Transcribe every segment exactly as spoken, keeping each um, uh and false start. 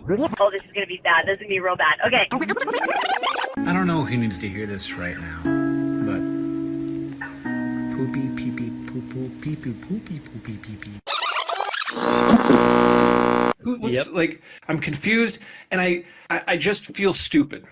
Oh, this is going to be bad. This is going to be real bad. Okay. I don't know who needs to hear this right now, but poopy, pee pee, poo poo, pee pee, poopy, poopy, pee pee. What's, yep. Like, I'm confused, and I, I, I just feel stupid.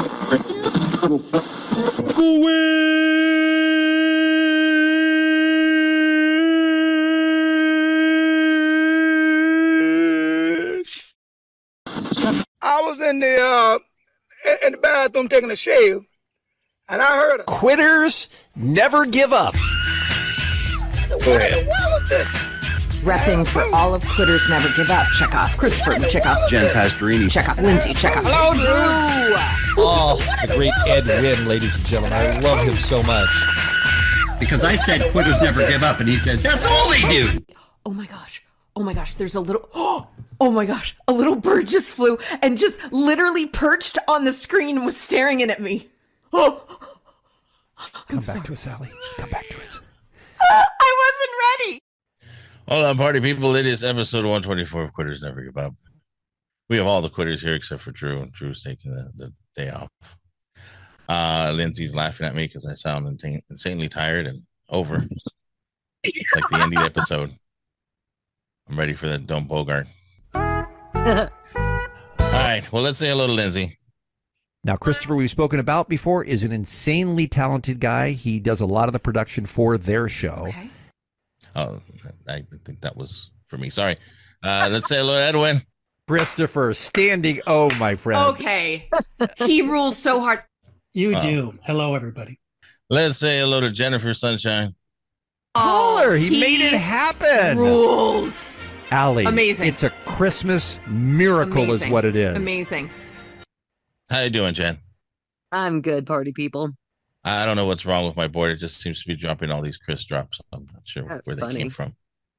I was in the uh, in the bathroom taking a shave, and I heard a quitters never give up. I said, what in the world is this? Repping for all of Quitters Never Give Up. Check off Christopher. Check off Jen Pastorini. Check off Lindsay. Check off. Hello, Drew. Oh, the great Ed Wynn, ladies and gentlemen. I love him so much. Because I said Quitters Never Give Up, and he said, that's all they do. Oh my gosh. Oh my gosh. There's a little... Oh, oh my gosh. A little bird just flew and just literally perched on the screen and was staring in at me. Oh. Come back sorry. to us, Allie. Come back to us. Uh, I wasn't ready. Hold on, party people. It is episode one twenty-four of Quitters Never Give Up. We have all the quitters here except for Drew. Drew's taking the, the day off. Uh, Lindsay's laughing at me because I sound insane, insanely tired and over. It's like the end of the episode. I'm ready for that Don't Bogart. All right. Well, let's say hello to Lindsay. Now, Christopher, we've spoken about before, is an insanely talented guy. He does a lot of the production for their show. Okay. Oh, I think that was for me. Sorry. Uh, let's say hello to Edwin. Christopher, standing O, my friend. Okay. He rules so hard. You Oh. do. Hello, everybody. Let's say hello to Jennifer Sunshine. Caller, he, he made it happen. Rules. Allie, Amazing. It's a Christmas miracle Amazing. is what it is. Amazing. How you doing, Jen? I'm good, party people. I don't know what's wrong with my board. It just seems to be dropping all these Chris drops. I'm not sure That's where funny. they came from.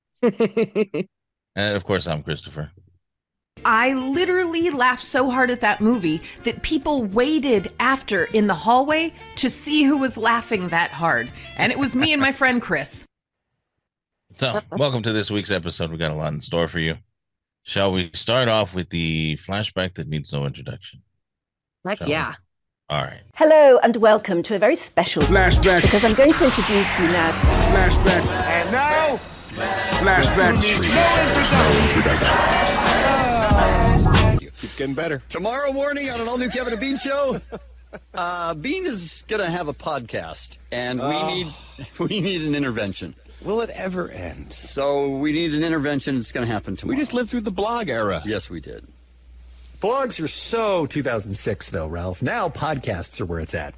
And of course, I'm Christopher. I literally laughed so hard at that movie that people waited after in the hallway to see who was laughing that hard. And it was me and my friend Chris. So, welcome to this week's episode. We got a lot in store for you. Shall we start off with the flashback that needs no introduction? Heck Shall yeah. we? All right. Hello and welcome to a very special Flashback. because I'm going to introduce you now to Flashback. And now, flashback. Keeps getting better. Tomorrow morning on an all-new Kevin and Bean show, uh, Bean is going to have a podcast, and we Oh. need we need an intervention. Will it ever end? So we need an intervention. It's going to happen tomorrow. We just lived through the blog era. Yes, we did. Blogs are so two thousand six, though, Ralph. Now podcasts are where it's at.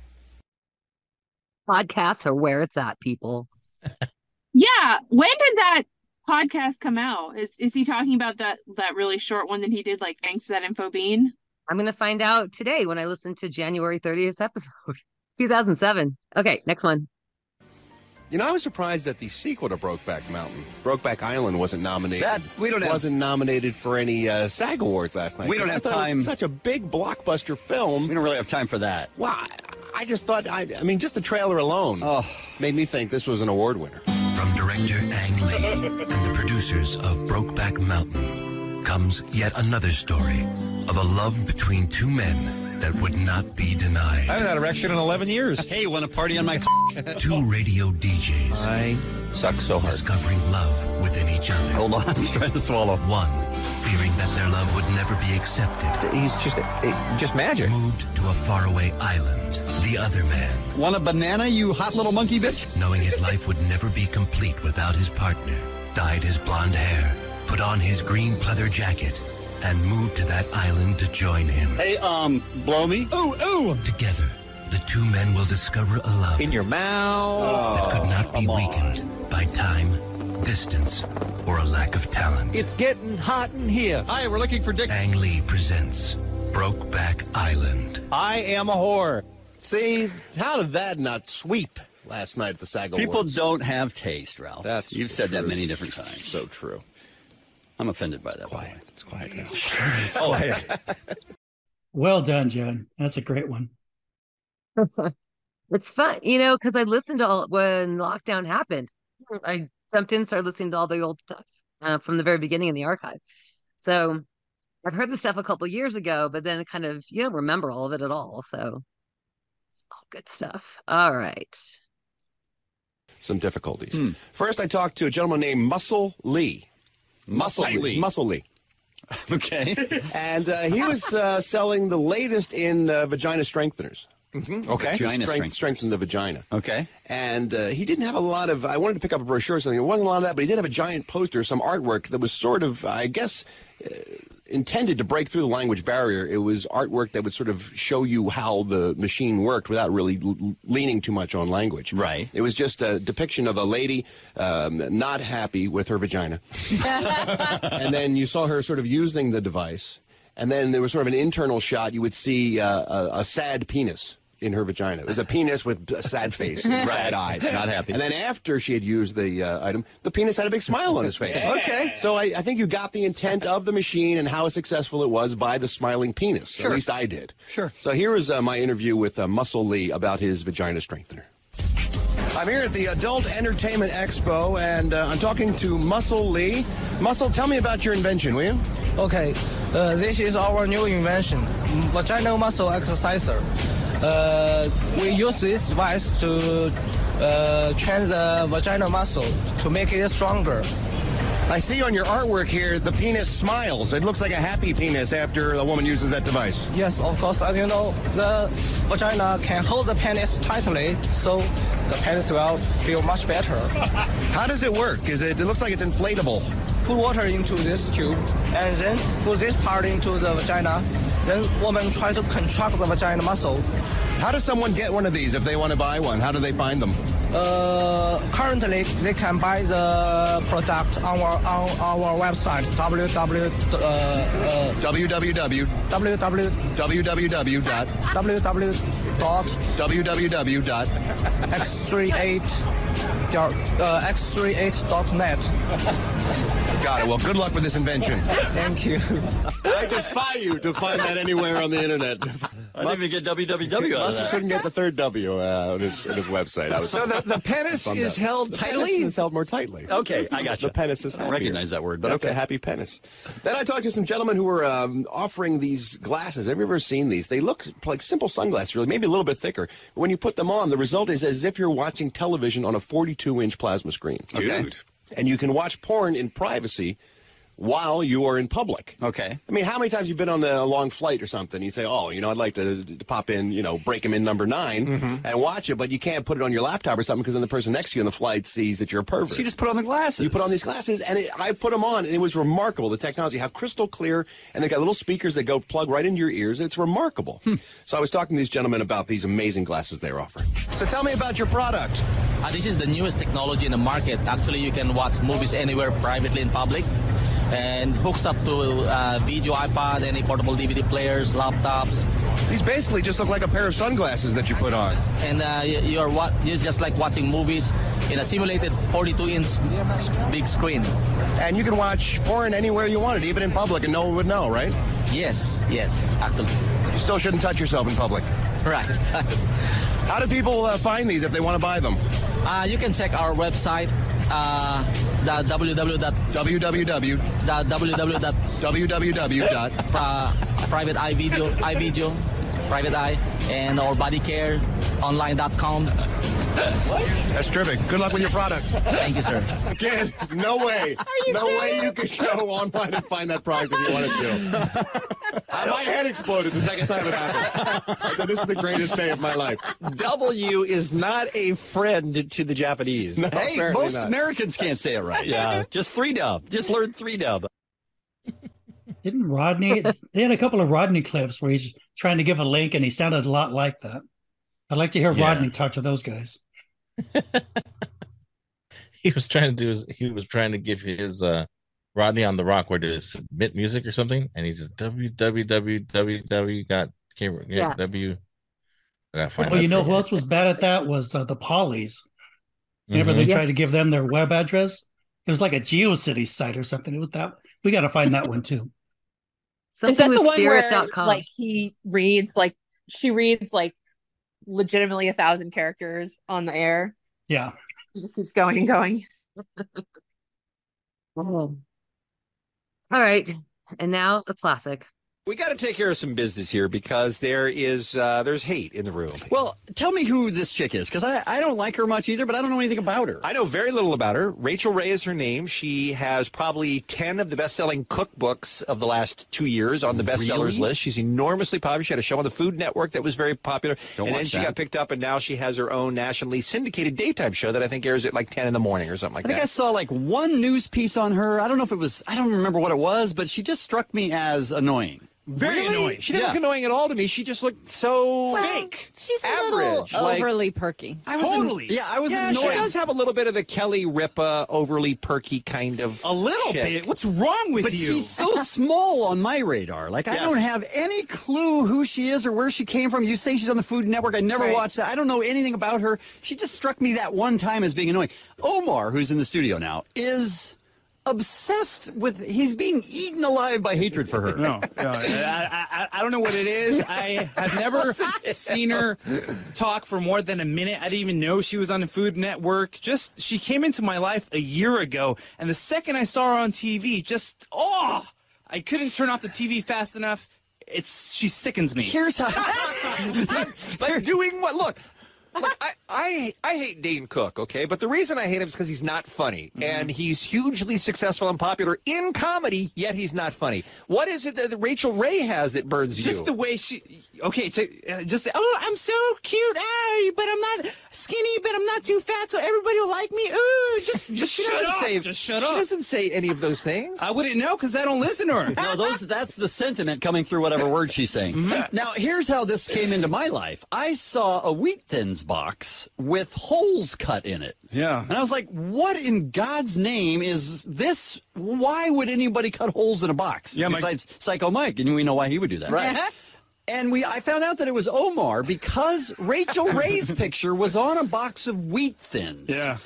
Podcasts are where it's at, people. Yeah. When did that podcast come out? Is is he talking about that that really short one that he did, like thanks to that info bean? I'm going to find out today when I listen to January thirtieth episode, two thousand seven. Okay, next one. You know, I was surprised that the sequel to Brokeback Mountain, Brokeback Island, wasn't nominated. That we don't have. wasn't nominated for any uh, SAG awards last night. We don't I have thought it was time. Such a big blockbuster film. We don't really have time for that. Wow, I, I just thought. I, I mean, just the trailer alone Oh. made me think this was an award winner. From director Ang Lee and the producers of Brokeback Mountain comes yet another story of a love between two men that would not be denied. I haven't had an erection in eleven years. Hey, want to party on my? Two radio D Js I suck so hard. discovering love within each other. Hold on, I'm trying to swallow. One fearing that their love would never be accepted. He's just, it, just magic. Moved to a faraway island. The other man, Want a banana, you hot little monkey bitch? knowing his life would never be complete without his partner, dyed his blonde hair, put on his green pleather jacket, and moved to that island to join him. Hey, um, blow me. Ooh, ooh. Together, the two men will discover a love In your mouth. that could not be come on. weakened by time, distance, or a lack of talent. It's getting hot in here. Hi, we're looking for Dick. Ang Lee presents Brokeback Island. I am a whore. See, how did that not sweep last night at the SAG People Awards? don't have taste, Ralph. That's You've the said that truth. many different times. So true. I'm offended by that. Quiet. It's quiet now. Oh, Well done, Jen. That's a great one. It's fun, you know, because I listened to all when lockdown happened. I jumped in, started listening to all the old stuff uh, from the very beginning in the archive. So I've heard this stuff a couple years ago, but then kind of you don't remember all of it at all. So it's all good stuff. All right. Some difficulties. Hmm. First, I talked to a gentleman named Muscle Lee. Muscle, Muscle Lee. Lee. Muscle Lee. Okay. And uh, he was uh, selling the latest in uh, vagina strengtheners. Mm-hmm. Okay. Vagina strength, strengthen the vagina. Okay. And uh, he didn't have a lot of, I wanted to pick up a brochure or something. There wasn't a lot of that, but he did have a giant poster, some artwork that was sort of, I guess, uh, intended to break through the language barrier. It was artwork that would sort of show you how the machine worked without really l- leaning too much on language. Right. It was just a depiction of a lady um, not happy with her vagina. And then you saw her sort of using the device. And then there was sort of an internal shot. You would see uh, a, a sad penis in her vagina. It was a penis with a sad face and Right. sad eyes. Not happy. And then after she had used the uh, item, the penis had a big smile on his face. Okay. So I, I think you got the intent of the machine and how successful it was by the smiling penis. Sure. At least I did. Sure. So here is uh, my interview with uh, Muscle Lee about his vagina strengthener. I'm here at the Adult Entertainment Expo, and uh, I'm talking to Muscle Lee. Muscle, tell me about your invention, will you? Okay, uh, this is our new invention, vaginal muscle exerciser. Uh, we use this device to uh, train the vaginal muscle to make it stronger. I see on your artwork here, the penis smiles. It looks like a happy penis after a woman uses that device. Yes, of course, as you know, the vagina can hold the penis tightly, so the penis will feel much better. How does it work? Is it? It looks like it's inflatable. Put water into this tube, and then put this part into the vagina. Then woman try to contract the vagina muscle. How does someone get one of these if they want to buy one? How do they find them? Uh, currently, they can buy the product on our on our website www uh, uh, www www www dot www dot www dot x thirty-eight uh, x thirty-eight dot net. Got it. Well, good luck with this invention. Thank you. I defy you to find that anywhere on the internet. I didn't even get W W W out of Muscle that. couldn't get the third W uh, on, his, on his website. I was So the, the penis bummed is out. held The tightly? penis is held more tightly. Okay, I got you. The penis is I don't happier. recognize that word, but Like okay. a happy penis. Then I talked to some gentlemen who were um, offering these glasses. Have you ever seen these? They look like simple sunglasses, really, maybe a little bit thicker. But when you put them on, the result is as if you're watching television on a forty-two inch plasma screen. Okay. Dude. And you can watch porn in privacy while you are in public. Okay. I mean, how many times you've been on the, a long flight or something? You say, oh, you know, I'd like to, to pop in, you know, break 'em in number nine Mm-hmm. and watch it, but you can't put it on your laptop or something because then the person next to you on the flight sees that you're a pervert. So you just put on the glasses. You put on these glasses, and it, I put them on, and it was remarkable, the technology, how crystal clear, and they got little speakers that go plug right into your ears. It's remarkable. Hmm. So I was talking to these gentlemen about these amazing glasses they're offering. So tell me about your product. Uh, this is the newest technology in the market. Actually, you can watch movies anywhere privately in public and hooks up to uh, video, iPod, any portable D V D players, laptops. These basically just look like a pair of sunglasses that you put on. And uh, you- you're what you're just like watching movies in a simulated forty-two inch big screen. And you can watch porn anywhere you want it, even in public, and no one would know, right? Yes, yes, actually. You still shouldn't touch yourself in public. Right. How do people uh, find these if they want to buy them? Uh, you can check our website, uh, the www. www. The www. www. dot uh, private eye video, eye video, private eye, and our body care online dot com. That's terrific. Good luck with your product. Thank you, sir. Again, no way. No way you could go online and find that product if you wanted to. Uh, my head exploded the second time it happened. I said, this is the greatest day of my life. W is not a friend to the Japanese. No, Hey, apparently most not. Americans can't say it right. Yeah. Just three dub. Just learn three dub. Didn't Rodney? They had a couple of Rodney clips where he's trying to give a link, and he sounded a lot like that. I'd like to hear Yeah. Rodney talk to those guys. He was trying to do his, he was trying to give his uh Rodney on the Rock where to submit music or something, and he's just www got can't Yeah. w I gotta find Well, that you know for who else was bad at that was uh, the Pollies. Whenever Mhm. they tried to Yes. give them their web address, it was like a GeoCities site or something. It was that we got to find that one too. Something Is that with the one spirits where dot com. like he reads like she reads like legitimately a thousand characters on the air? Yeah. He just keeps going and going. Oh. All right. And now a classic. We got to take care of some business here because there is uh, there's hate in the room. Well, tell me who this chick is, because I, I don't like her much either, but I don't know anything about her. I know very little about her. Rachel Ray is her name. She has probably ten of the best-selling cookbooks of the last two years on the bestsellers Really? list. She's enormously popular. She had a show on the Food Network that was very popular. Don't and then watch she that. got picked up, and now she has her own nationally syndicated daytime show that I think airs at like ten in the morning or something like I think that. I saw like one news piece on her. I don't know if it was, I don't remember what it was, but she just struck me as annoying. Very Really? annoying. She didn't Yeah. look annoying at all to me. She just looked so Well, fake. She's a average. little like- overly perky. I was Totally. Yeah, I was yeah, annoyed. she does have a little bit of the Kelly Ripa, overly perky kind of A little chick. bit. What's wrong with But you? she's so small on my radar. Like, I Yes. don't have any clue who she is or where she came from. You say she's on the Food Network. I never Right. watched that. I don't know anything about her. She just struck me that one time as being annoying. Omar, who's in the studio now, is obsessed with, he's being eaten alive by hatred for her. No, no I, I, I don't know what it is. I have never seen her talk for more than a minute. I didn't even know she was on the Food Network. Just, she came into my life a year ago, and the second I saw her on T V, just, oh, I couldn't turn off the T V fast enough. It's, she sickens me. Here's how. Like doing what? Look, look, I, I I hate Dane Cook, okay? But the reason I hate him is because he's not funny. Mm-hmm. And he's hugely successful and popular in comedy, yet he's not funny. What is it that Rachel Ray has that burns you? Just the way she, okay, to, uh, just, oh, I'm so cute, ah, but I'm not skinny, but I'm not too fat, so everybody will like me. Ooh, just, just she shut doesn't up. say, just shut she up. doesn't say any of those things. I wouldn't know because I don't listen to her. No, those that's the sentiment coming through whatever word she's saying. Mm-hmm. Now, here's how this came into my life. I saw a Wheat Thins box with holes cut in it. Yeah. And I was like, what in God's name is this? Why would anybody cut holes in a box? Yeah, my- Besides Psycho Mike, and we know why he would do that. Right. And we, I found out that it was Omar because Rachel Ray's picture was on a box of Wheat Thins. Yeah.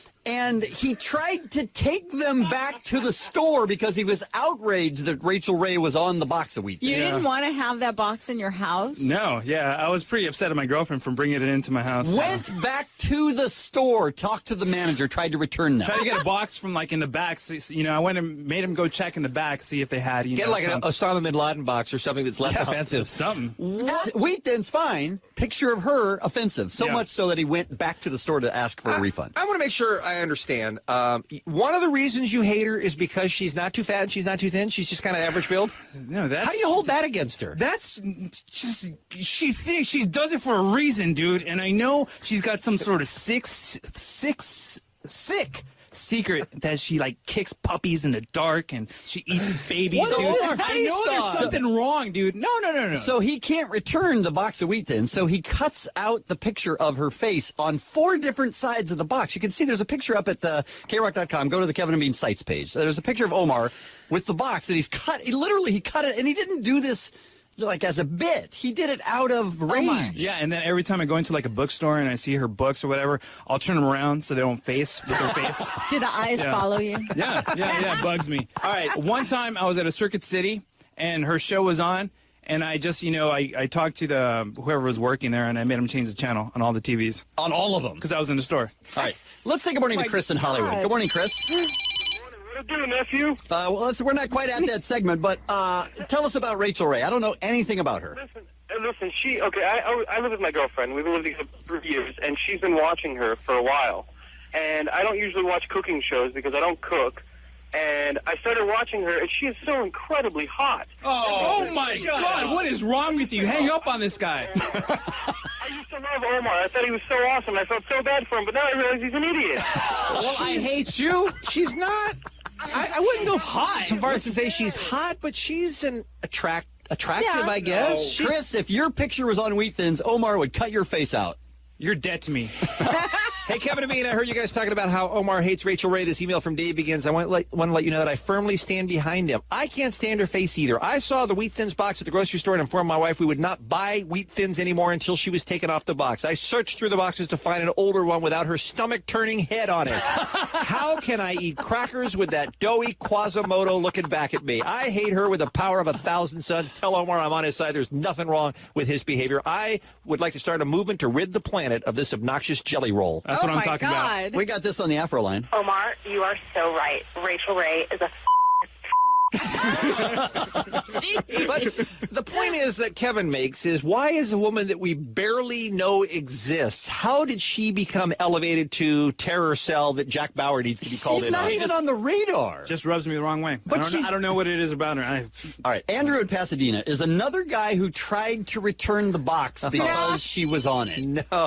And he tried to take them back to the store because he was outraged that Rachel Ray was on the box of Wheat Thins. You Yeah. didn't want to have that box in your house? No, yeah, I was pretty upset at my girlfriend for bringing it into my house. Went back to the store, talked to the manager, tried to return them. Tried to get a box from like in the back. So, you know, I went and made him go check in the back, see if they had, you Get know, like an some- Osama bin Laden box or something that's less Yeah, offensive. Something. Wheat Thins, fine. Picture of her, offensive. So Yeah. much so that he went back to the store to ask for a refund. I want to make sure I understand. Um, one of the reasons you hate her is because she's not too fat and she's not too thin. She's just kind of average build. No, that's. How do you hold that against her? That's just she thinks she does it for a reason, dude. And I know she's got some sort of six, six, sick secret that she like kicks puppies in the dark and she eats babies. What? Dude. Hold on, I please know stop. there's something wrong, dude. No, no, no, no. So he can't return the box of Wheat Thins, so he cuts out the picture of her face on four different sides of the box. You can see there's a picture up at uh, K rock dot com. Go to the Kevin and Bean sites page. So there's a picture of Omar with the box, and he's cut. He literally he cut it, and he didn't do this like as a bit. He did it out of rage. Yeah, and then every time I go into like a bookstore and I see her books or whatever, I'll turn them around so they don't face with their face. Do the eyes Yeah. follow you? Yeah, yeah, yeah, it bugs me. All right, one time I was at a Circuit City and her show was on, and I just, you know, I, I talked to the whoever was working there, and I made him change the channel on all the T Vs. On all of them? Because I was in the store. All right, let's say good morning to Chris in Hollywood. Good morning, Chris. What are you doing, nephew? Uh, well, let's, we're not quite at that segment, but uh, tell us about Rachel Ray. I don't know anything about her. Listen, uh, listen. She okay. I, I I live with my girlfriend. We've been living together for three years, and she's been watching her for a while. And I don't usually watch cooking shows because I don't cook. And I started watching her, and she is so incredibly hot. Oh, oh my God, what is wrong with you? Hang up on this guy. I used to love Omar. I thought he was so awesome. I felt so bad for him, but now I realize he's an idiot. Well, I hate you. She's not. I, I wouldn't go hot so far as to say she's hot, but she's an attract attractive, Yeah. I guess. No. She- Chris, if your picture was on Wheat Thins, Omar would cut your face out. You're dead to me. Hey, Kevin and Bean, I heard you guys talking about how Omar hates Rachel Ray. This email from Dave begins, I want to, let, want to let you know that I firmly stand behind him. I can't stand her face either. I saw the Wheat Thins box at the grocery store and informed my wife we would not buy Wheat Thins anymore until she was taken off the box. I searched through the boxes to find an older one without her stomach-turning head on it. How can I eat crackers with that doughy Quasimodo looking back at me? I hate her with the power of a thousand suns. Tell Omar I'm on his side. There's nothing wrong with his behavior. I would like to start a movement to rid the planet of this obnoxious jelly roll. That's what I'm talking about. We got this on the Afro line. Omar, you are so right. Rachel Ray is a See? But the point is that Kevin makes is, why is a woman that we barely know exists, how did she become elevated to terror cell that Jack Bauer needs to be called She's in not on? even on the radar. Just rubs me the wrong way. But I, don't she's- know, I don't know what it is about her. I, All right, Andrew in Pasadena is another guy who tried to return the box because she was on it. No.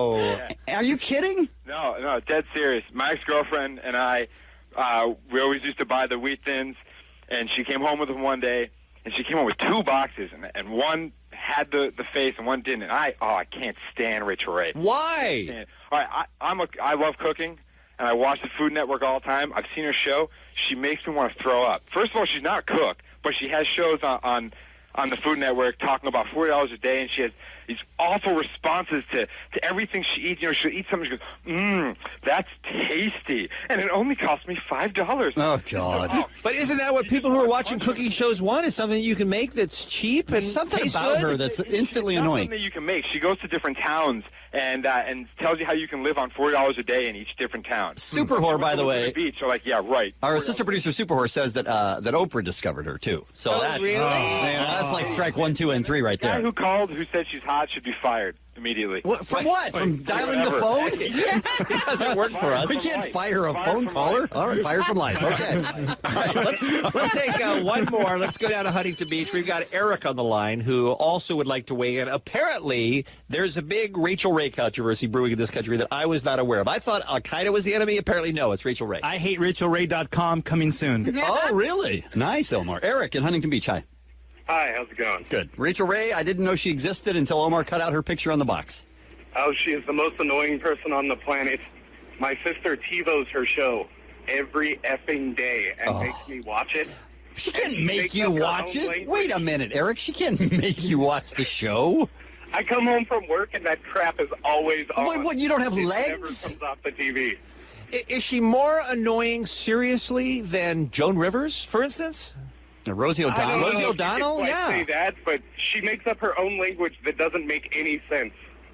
Are you kidding? No, no, dead serious. My ex-girlfriend and I, uh, we always used to buy the Wheat Thins, and she came home with them one day, and she came home with two boxes, and, and one had the, the face and one didn't. And I, oh, I can't stand Rachel Ray. Why? Can't. All right, I, I'm a, I love cooking, and I watch the Food Network all the time. I've seen her show. She makes me want to throw up. First of all, she's not a cook, but she has shows on, on on the Food Network talking about forty dollars a day, and she has these awful responses to, to everything she eats. You know, she'll eat something, she goes, mmm, that's tasty, and it only cost me five dollars. Oh, God. But isn't that what people who are watching cooking shows want, is something you can make that's cheap and Something tastes about good? her that's instantly It's not annoying. something that you can make. She goes to different towns and uh, and tells you how you can live on forty dollars a day in each different town. Super She whore, wants by to the live way. at the beach. So like, yeah, right. Our assistant producer, Superhorse, says that uh, that Oprah discovered her, too. So Oh, that, really? man, that's like strike one, two, and three right The guy there. who called, who said she's hot, should be fired immediately. What, from what? From dialing the Whatever. phone? It doesn't work for us. We can't fire a Fired phone from caller. life. All right, fired from life. Okay. All right, let's, let's take uh, one more. Let's go down to Huntington Beach. We've got Eric on the line who also would like to weigh in. Apparently, there's a big Rachel Ray controversy brewing in this country that I was not aware of. I thought Al-Qaeda was the enemy. Apparently, no, it's Rachel Ray. I hate Rachel Ray dot com coming soon. Oh, really? Nice, Omar. Eric in Huntington Beach. Hi. Hi, how's it going? Good. Rachel Ray, I didn't know she existed until Omar cut out her picture on the box. Oh, she is the most annoying person on the planet. My sister TiVos her show every effing day and Oh. makes me watch it. She can't she make makes you up her watch own it. language. Wait a minute, Eric. She can't make you watch the show. I come home from work and that crap is always on. What, what, you don't have it legs? never comes off the T V. I- Is she more annoying, seriously, than Joan Rivers, for instance? Uh, Rosie I don't O'Donnell? know Rosie if you O'Donnell? could quite Yeah. say that, but she makes up her own language that doesn't make any sense.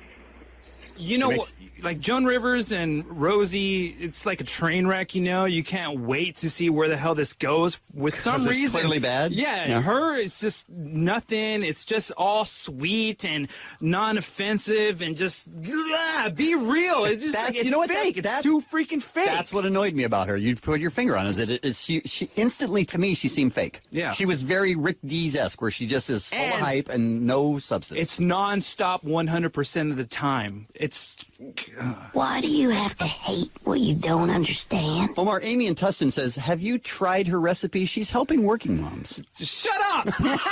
You know, She what? Like Joan Rivers and Rosie, it's like a train wreck, you know? You can't wait to see where the hell this goes. With some 'Cause it's reason. clearly bad? Yeah, Yeah. her, it's just nothing. It's just all sweet and non-offensive and just, ah, be real. It's just That's- like, it's you know what, fake. that- it's that's- too freaking fake. That's what annoyed me about her. You put your finger on it. Is that it is she, she instantly, to me, she seemed fake. Yeah. She was very Rick Dees-esque, where she just is full of And hype and no substance. It's non-stop one hundred percent of the time. It's... Why do you have to hate what you don't understand? Omar, Amy in Tustin says, have you tried her recipe? She's helping working moms. Just shut up!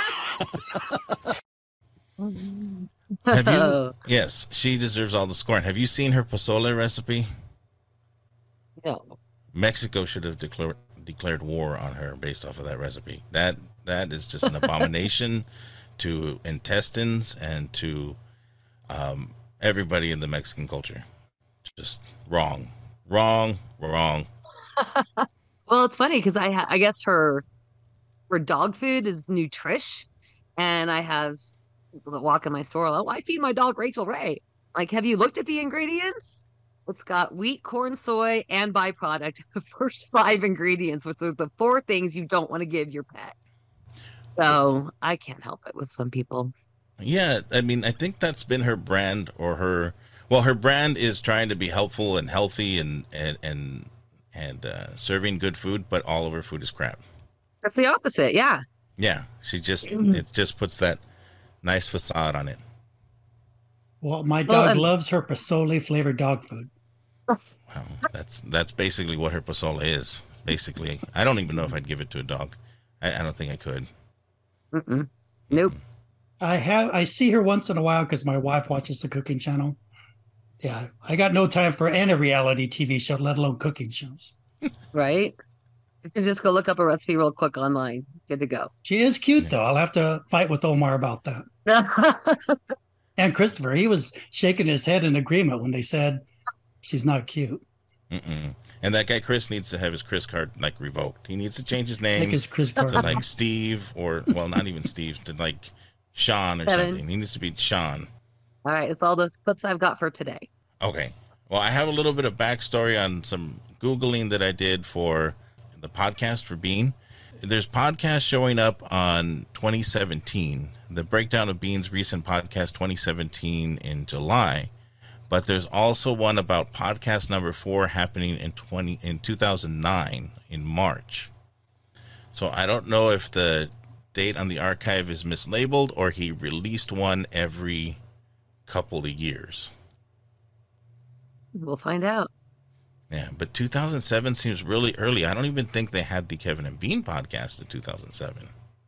Have you? Yes, she deserves all the scorn. Have you seen her pozole recipe? No. Mexico should have declared declared war on her based off of that recipe. That that is just an abomination to intestines and to um, everybody in the Mexican culture. Just wrong, wrong, wrong. Well, it's funny because I ha- I guess her her dog food is Nutrish, and I have people that walk in my store like, oh, I feed my dog Rachel Ray. Like, have you looked at the ingredients? It's got wheat, corn, soy, and byproduct. The first five ingredients, which are the four things you don't want to give your pet. So I can't help it with some people. Yeah, I mean, I think that's been her brand, or her. Well, her brand is trying to be helpful and healthy and and and and uh, serving good food, but all of her food is crap. That's the opposite, yeah. Yeah, she just it just puts that nice facade on it. Well, my Well, dog and- loves her pozole flavored dog food. Well, that's that's basically what her pozole is. Basically, I don't even know if I'd give it to a dog. I, I don't think I could. Mm-mm. Nope. I have I see her once in a while because my wife watches the cooking channel. Yeah, I got no time for any reality T V show, let alone cooking shows. Right? You can just go look up a recipe real quick online. Good to go. She is cute though. I'll have to fight with Omar about that. And Christopher, he was shaking his head in agreement when they said she's not cute. Mm-mm. And that guy Chris needs to have his Chris card like revoked. He needs to change his name Make his Chris card. to like Steve, or well, not even Steve, to like Sean or Kevin. something. He needs to be Sean. All right, it's all the clips I've got for today. Okay. Well, I have a little bit of backstory on some Googling that I did for the podcast for Bean. there's podcasts showing up on twenty seventeen, the breakdown of Bean's recent podcast twenty seventeen in July, but there's also one about podcast number four happening in twenty in two thousand nine in March. So I don't know if the date on the archive is mislabeled or he released one every couple of years. We'll find out. Yeah, but two thousand seven seems really early. I don't even think they had the Kevin and Bean podcast in two thousand seven.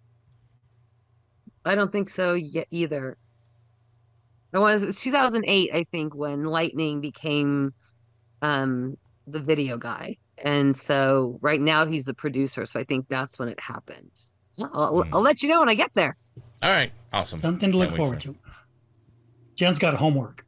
I don't think so yet either. It was, it was two thousand eight, I think, when Lightning became um, the video guy. And so right now he's the producer. So I think that's when it happened. I'll, mm. I'll let you know when I get there. All right. Awesome. Something to look forward to. Jen's got homework.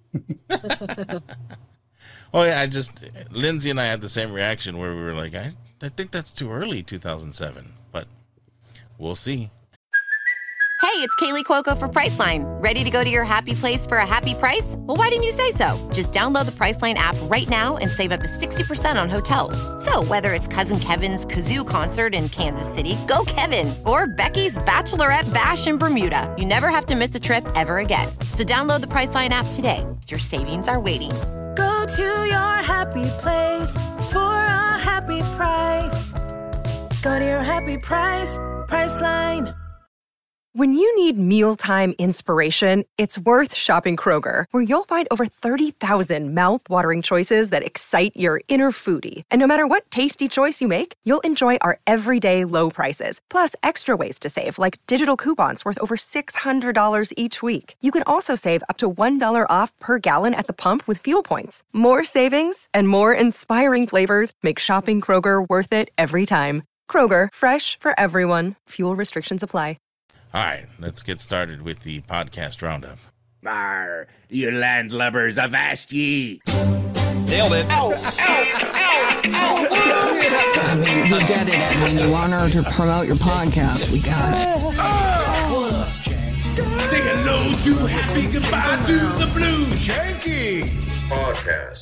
Oh, yeah. I just, Lindsay and I had the same reaction where we were like, I, I think that's too early, two thousand seven. But we'll see. Hey, it's Kaylee Cuoco for Priceline. Ready to go to your happy place for a happy price? Well, why didn't you say so? Just download the Priceline app right now and save up to sixty percent on hotels. So whether it's Cousin Kevin's Kazoo Concert in Kansas City, go Kevin, or Becky's Bachelorette Bash in Bermuda, you never have to miss a trip ever again. So download the Priceline app today. Your savings are waiting. Go to your happy place for a happy price. Go to your happy price, Priceline. When you need mealtime inspiration, it's worth shopping Kroger, where you'll find over thirty thousand mouthwatering choices that excite your inner foodie. And no matter what tasty choice you make, you'll enjoy our everyday low prices, plus extra ways to save, like digital coupons worth over six hundred dollars each week. You can also save up to one dollar off per gallon at the pump with fuel points. More savings and more inspiring flavors make shopping Kroger worth it every time. Kroger, fresh for everyone. Fuel restrictions apply. All right, let's get started with the podcast roundup. Arr, you landlubbers, avast ye! Nailed it. Ow, ow, ow, ow! I mean, you get it, Edwin. You want her to promote your podcast. We got it. Oh! Say hello to happy, goodbye to the blue. Janky! Podcast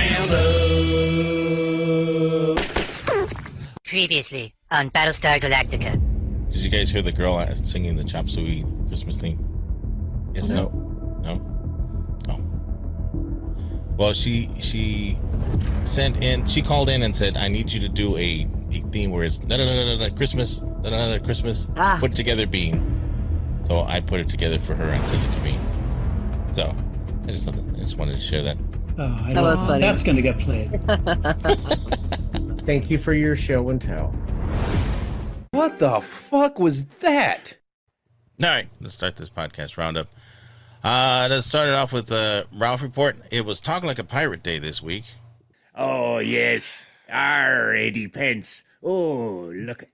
roundup. Previously on Battlestar Galactica. Did you guys hear the girl singing the Chop Suey Christmas theme? Yes, no, no, no. Oh. Well, she she sent in. She called in and said, "I need you to do a, a theme where it's da da da da da Christmas, da da da Christmas. Ah. Put it together, Bean." So I put it together for her and sent it to Bean. So I just thought that, I just wanted to share that. Oh, I That know was funny. That's going to get played. Thank you for your show and tell. What the fuck was that? All right, let's start this podcast roundup. Uh, let's start it off with the Ralph report. It was Talk Like a Pirate Day this week. Oh, yes. Arr, Eddie Pence. Oh, look.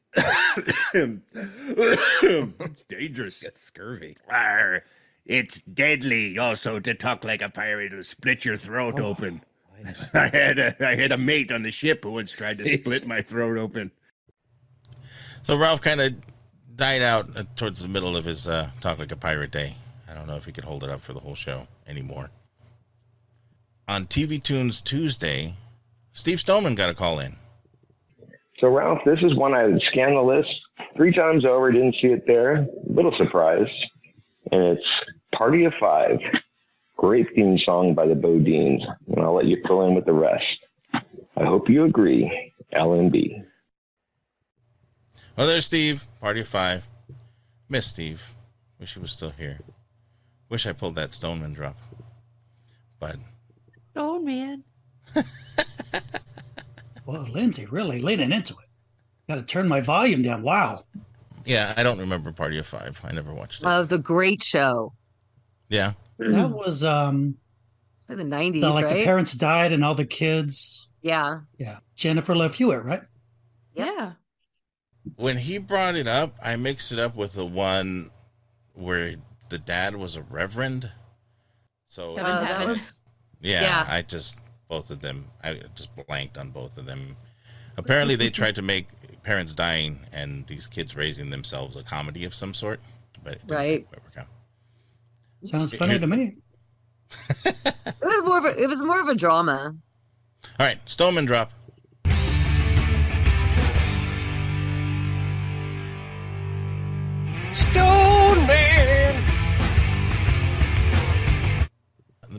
It's dangerous. It's scurvy. Arr, it's deadly also to talk like a pirate. It'll split your throat Oh, open. I had a I had a mate on the ship who once tried to split my throat open. So Ralph kind of died out uh, towards the middle of his uh, Talk Like a Pirate Day. I don't know if he could hold it up for the whole show anymore. On T V Tunes Tuesday, Steve Stoneman got a call in. So, Ralph, this is one I scanned the list three times over, didn't see it there. A little surprised. And it's Party of Five. Great theme song by the Bodines. And I'll let you fill in with the rest. I hope you agree. L and B. Well, there's Steve, Party of Five. Miss Steve. Wish he was still here. Wish I pulled that Stoneman drop. But Oh, man. Well, Lindsay, really leaning into it. Got to turn my volume down. Wow. yeah, I don't remember Party of Five. I never watched it. Well, it was a great show. Yeah. That was um In the nineties, the, like right? the parents died and all the kids. Yeah. Yeah. Jennifer Love Hewitt, right? Yeah. When he brought it up, I mixed it up with the one where the dad was a reverend. So Seventh Oh, that Heaven. was- yeah, Yeah. I just both of them. I just blanked on both of them. Apparently, they tried to make parents dying and these kids raising themselves a comedy of some sort, but it didn't Right. quite work out. Sounds funny to me. It was more of a, it was more of a drama. All right, Stoneman drop.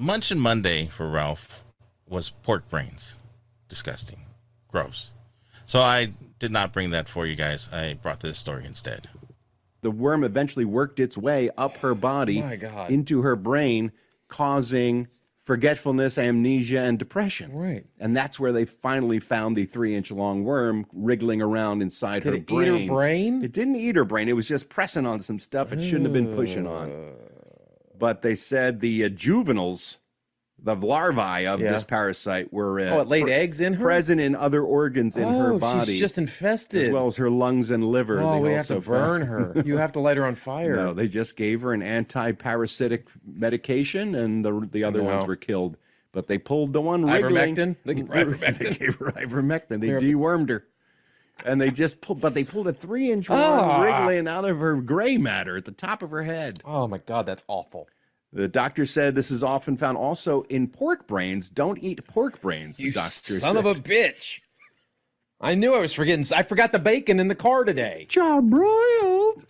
Munchin Monday for Ralph was pork brains. Disgusting. Gross. So I did not bring that for you guys. I brought this story instead. The worm eventually worked its way up her body Oh my God. into her brain, causing forgetfulness, amnesia, and depression. Right. And that's where they finally found the three-inch long worm wriggling around inside Did her it eat brain. her brain? It didn't eat her brain. It was just pressing on some stuff it shouldn't have been pushing on. But they said the uh, juveniles, the larvae of Yeah. this parasite, were uh, Oh, it laid pre- eggs in her? present in other organs in her Oh, body. she's just infested. As well as her lungs and liver. Oh, They we have to also burn found- her. You have to light her on fire. No, they just gave her an anti-parasitic medication, and the the other Wow. ones were killed. But they pulled the one wriggling. Ivermectin? They gave her ivermectin. They gave her ivermectin. They They're- dewormed her, and they just pulled. But they pulled a three-inch worm Ah. wriggling out of her gray matter at the top of her head. Oh my God, that's awful. The doctor said this is often found also in pork brains. Don't eat pork brains. The You doctor son said. of a bitch. I knew I was forgetting. I forgot the bacon in the car today. Job broiled.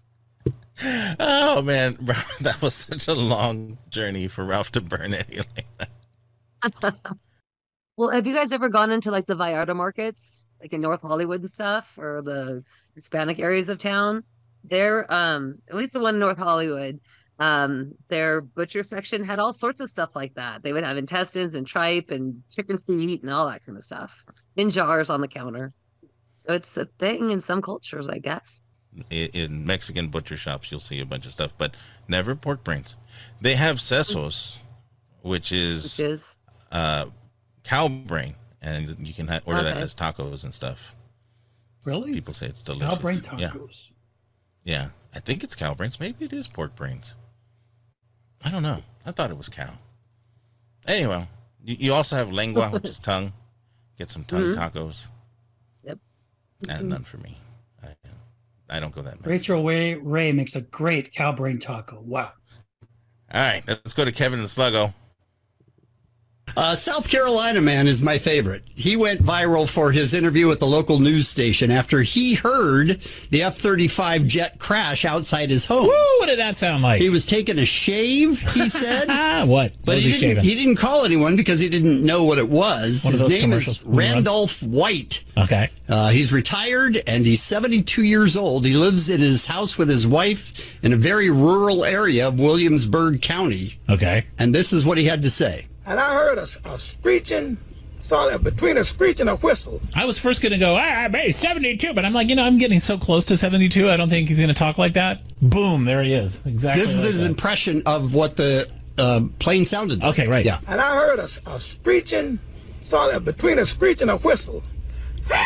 Oh man, that was such a long journey for Ralph to burn it like that. Well, have you guys ever gone into like the Vallarta markets, like in North Hollywood and stuff, or the Hispanic areas of town? There, um, at least the one in North Hollywood, um, their butcher section had all sorts of stuff like that. They would have intestines and tripe and chicken feet and all that kind of stuff in jars on the counter. So it's a thing in some cultures, I guess. I- In Mexican butcher shops, you'll see a bunch of stuff, but never pork brains. They have sesos, which is, Which is? uh, cow brain, and you can ha- order that Okay. as tacos and stuff. Really? People say it's delicious. Cow brain Yeah. tacos. Yeah, I think it's cow brains. Maybe it is pork brains. I don't know. I thought it was cow. Anyway, you, you also have lengua, which is tongue. Get some tongue Mhm. tacos. Yep. And none for me. I, I don't go that much. Rachel Ray, Ray makes a great cow brain taco. Wow. All right, let's go to Kevin the Sluggo. Uh, South Carolina man is my favorite. He went viral for his interview with the local news station after he heard the F thirty-five jet crash outside his home. Woo, what did that sound like? He was taking a shave, he said. What? But what was he, he, didn't, shaving? he didn't call anyone because he didn't know what it was. One of His those name is commercials we run. Randolph White. Okay. Uh, he's retired and he's seventy-two years old. He lives in his house with his wife in a very rural area of Williamsburg County. Okay. And this is what he had to say. And I heard a, a screeching, something between a screech and a whistle. I was first going to go, ah, hey, seventy-two, but I'm like, you know, I'm getting so close to seventy-two, I don't think he's going to talk like that. Boom, there he is. Exactly. This is like his that. impression of what the uh, plane sounded like. Okay, right. Yeah. And I heard a, a screeching, something between a screech and a whistle. I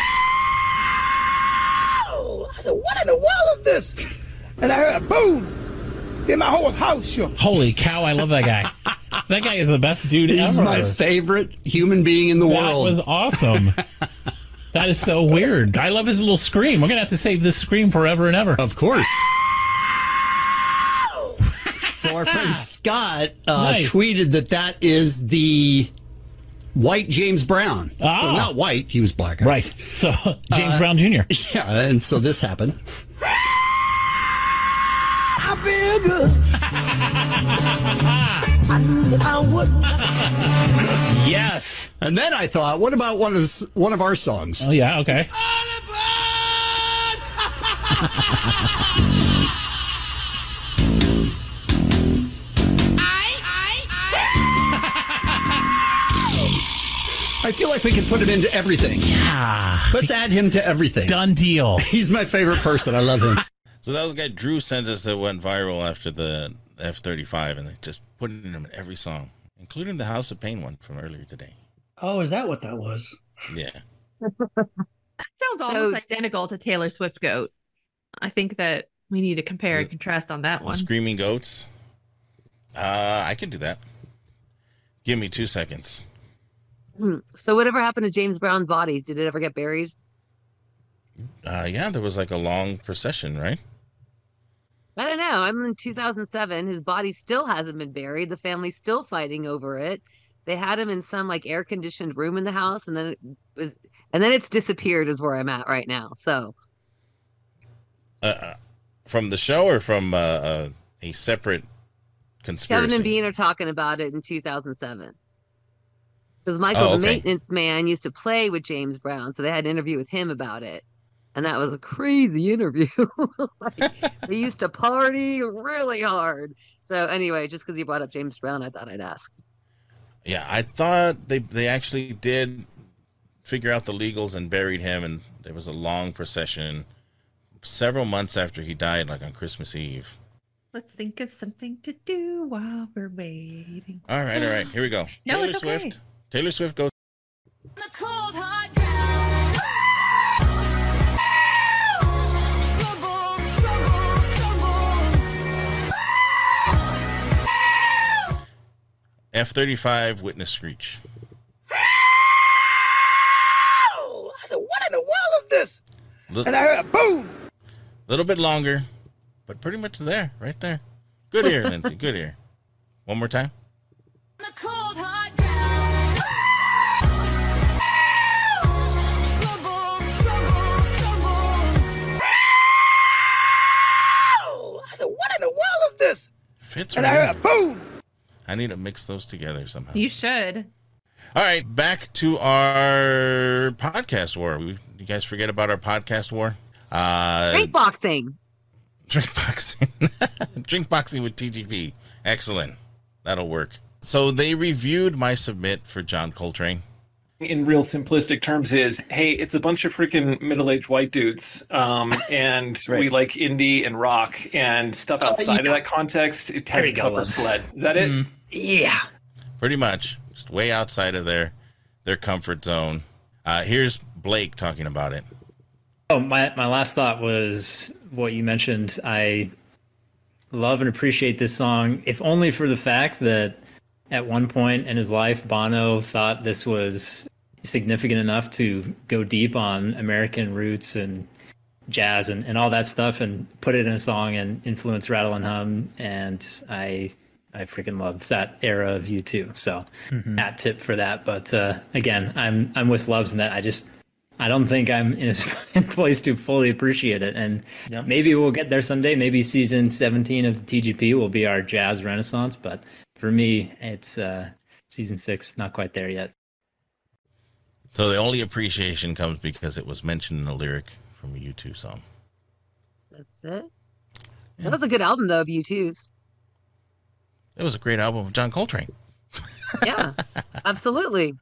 said, what in the world is this? And I heard a boom. Then my whole house shook. Holy cow, I love that guy. That guy is the best dude He's ever. my favorite human being in the that world. That was awesome. That is so weird. I love his little scream. We're going to have to save this scream forever and ever. Of course. So our friend Scott uh, Nice. tweeted that that is the white James Brown. Ah. Well, not white. He was black. Right. So James Uh, Brown Junior Yeah, and so this happened. I feel good. I knew that I would. Yes. And then I thought, what about one of one of our songs? Oh, yeah, okay. I feel like we can put him into everything. Yeah. Let's add him to everything. Done deal. He's my favorite person. I love him. So that was a guy Drew sent us that went viral after the F thirty-five, and they just putting him in every song, including the House of Pain one from earlier today. Oh, is that what that was? Yeah. That sounds almost identical to Taylor Swift Goat. I think that we need to compare and contrast on that The one. Screaming Goats. Uh, I can do that. Give me two seconds. Hmm. So whatever happened to James Brown's body? Did it ever get buried? Uh, yeah, there was like a long procession, right? I don't know. I'm in two thousand seven. His body still hasn't been buried. The family's still fighting over it. They had him in some like air conditioned room in the house, and then it was, and then it's disappeared. Is where I'm at right now. So Uh, from the show or from uh, uh, a separate conspiracy. Kevin and Bean are talking about it in two thousand seven. Because Michael, Oh, the okay. maintenance man, used to play with James Brown, so they had an interview with him about it. And that was a crazy interview. Like, they used to party really hard. So anyway, just because you brought up James Brown, I thought I'd ask. Yeah, I thought they they actually did figure out the legals and buried him, and there was a long procession several months after he died, like on Christmas Eve. Let's think of something to do while we're waiting. All right, all right, here we go. No, Taylor it's okay. Swift. Taylor Swift goes. F thirty-five witness screech. I said, what in the world is this? Look, And I heard a boom. a little bit longer, but pretty much there, right there. Good ear, Lindsay. Good ear. One more time. I said, what in the world is this? Fits And right I heard a in. boom. I need to mix those together somehow. You should. All right, back to our podcast war. We, you guys forget about our podcast war? Uh, Drink boxing. Drink boxing. Drink boxing with T G P. Excellent. That'll work. So they reviewed my submit for John Coltrane. In real simplistic terms is, hey, it's a bunch of freaking middle-aged white dudes, um, and we like indie and rock and stuff outside of that context. It has There a you go, tougher Lens. sled. Is that it? Mm. Yeah. Pretty much. Just way outside of their, their comfort zone. Uh, here's Blake talking about it. Oh, my, my last thought was what you mentioned. I love and appreciate this song, if only for the fact that at one point in his life, Bono thought this was significant enough to go deep on American roots and jazz and, and all that stuff and put it in a song and influence Rattle and Hum. And I I freaking love that era of U two. So Mhm. at tip for that. But uh, again, I'm I'm with Loves in that. I just I don't think I'm in a place to fully appreciate it. And maybe we'll get there someday. Maybe season seventeen of the T G P will be our jazz renaissance. But for me, it's uh, season six, not quite there yet. So the only appreciation comes because it was mentioned in a lyric from a U two song. That's it. That was a good album, though, of U two's. It was a great album of John Coltrane. Yeah, absolutely.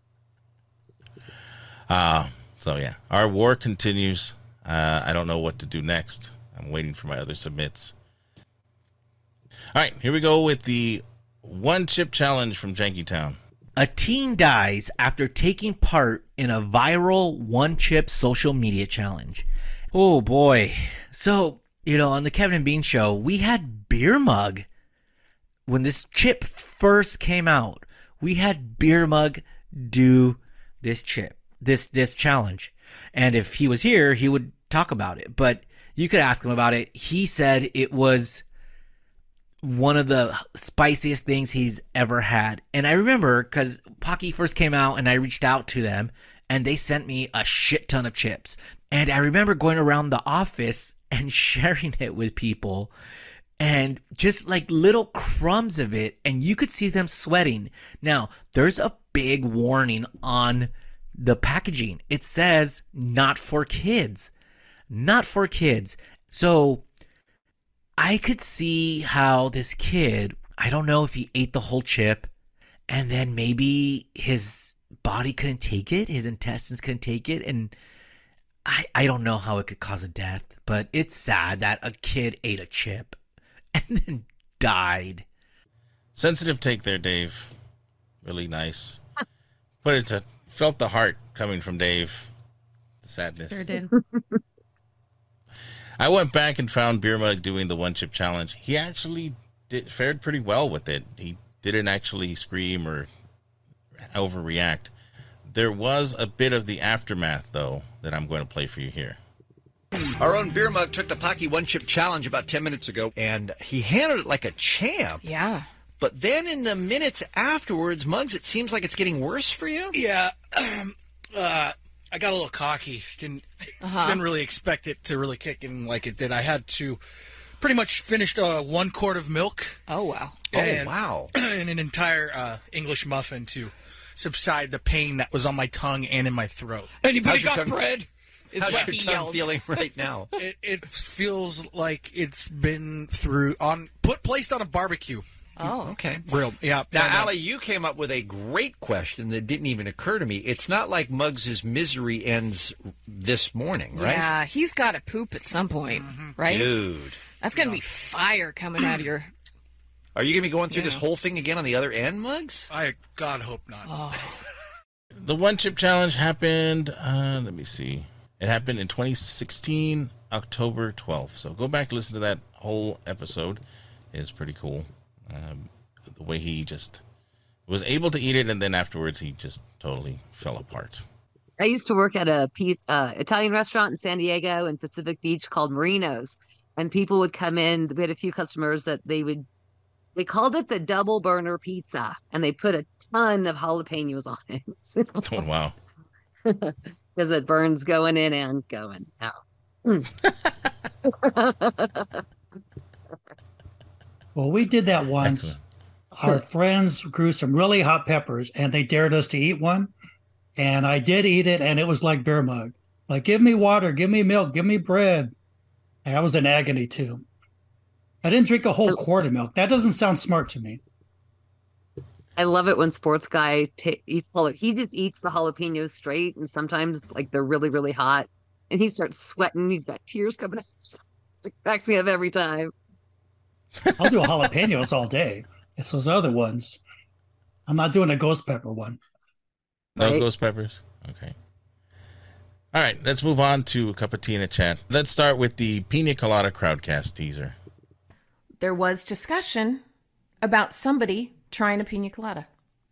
Uh, so, yeah, our war continues. Uh, I don't know what to do next. I'm waiting for my other submits. All right, here we go with the one chip challenge from Jankytown. A teen dies after taking part in a viral one-chip social media challenge. Oh, boy. So, you know, on the Kevin and Bean show, we had Beer Mug. When this chip first came out, we had Beer Mug do this chip, this this challenge. And if he was here, he would talk about it. But you could ask him about it. He said it was one of the spiciest things he's ever had. And I remember because Pocky first came out and I reached out to them and they sent me a shit ton of chips. And I remember going around the office and sharing it with people and just like little crumbs of it. And you could see them sweating. Now, there's a big warning on the packaging. It says not for kids, not for kids. So I could see how this kid, I don't know if he ate the whole chip and then maybe his body couldn't take it, his intestines couldn't take it, and I, I don't know how it could cause a death, but it's sad that a kid ate a chip and then died. Sensitive take there, Dave. Really nice. But it's a felt the heart coming from Dave. The sadness. Sure did. I went back and found Beer Mug doing the one chip challenge. He actually did, fared pretty well with it. He didn't actually scream or overreact. There was a bit of the aftermath, though, that I'm going to play for you here. Our own Beer Mug took the Pocky One Chip Challenge about ten minutes ago, and he handled it like a champ. Yeah. But then in the minutes afterwards, Muggs, it seems like it's getting worse for you? Yeah. Um, uh, I got a little cocky. Didn't Uh-huh. didn't really expect it to really kick in like it did. I had to pretty much finished uh, one quart of milk. Oh, wow. And, oh, wow. And an entire uh, English muffin to subside the pain that was on my tongue and in my throat. Anybody How's your got tongue- bread? Is How's what your he tongue yelled. feeling right now? It, it feels like it's been through, on put placed on a barbecue. Oh, okay. Grilled, yeah. Now, And, uh, Allie, you came up with a great question that didn't even occur to me. It's not like Muggs' misery ends this morning, right? Yeah, he's got to poop at some point, right? Dude. That's going to be fire coming out of your... Are you going to be going through Yeah. this whole thing again on the other end, Muggs? I God hope not. Oh. The one chip challenge happened, uh, let me see. It happened in twenty sixteen, October twelfth. So go back and listen to that whole episode. It's pretty cool. Um, the way he just was able to eat it, and then afterwards he just totally fell apart. I used to work at a pe- uh, Italian restaurant in San Diego in Pacific Beach called Marino's, and people would come in. We had a few customers that they would, they called it the double burner pizza, and they put a ton of jalapenos on it. Oh, wow. Because it burns going in and going out. Mm. Well, we did that once. Our friends grew some really hot peppers, and they dared us to eat one. And I did eat it, and it was like beer mug. Like, give me water, give me milk, give me bread. And I was in agony, too. I didn't drink a whole quart of milk. That doesn't sound smart to me. I love it when sports guy ta eats jalapeno. He just eats the jalapenos straight, and sometimes like they're really, really hot, and he starts sweating. He's got tears coming out. It cracks me up every time. I'll do jalapenos all day. It's those other ones. I'm not doing a ghost pepper one. No Right. ghost peppers? Okay. All right, let's move on to a cup of tea in a chat. Let's start with the Pina Colada Crowdcast teaser. There was discussion about somebody trying a pina colada.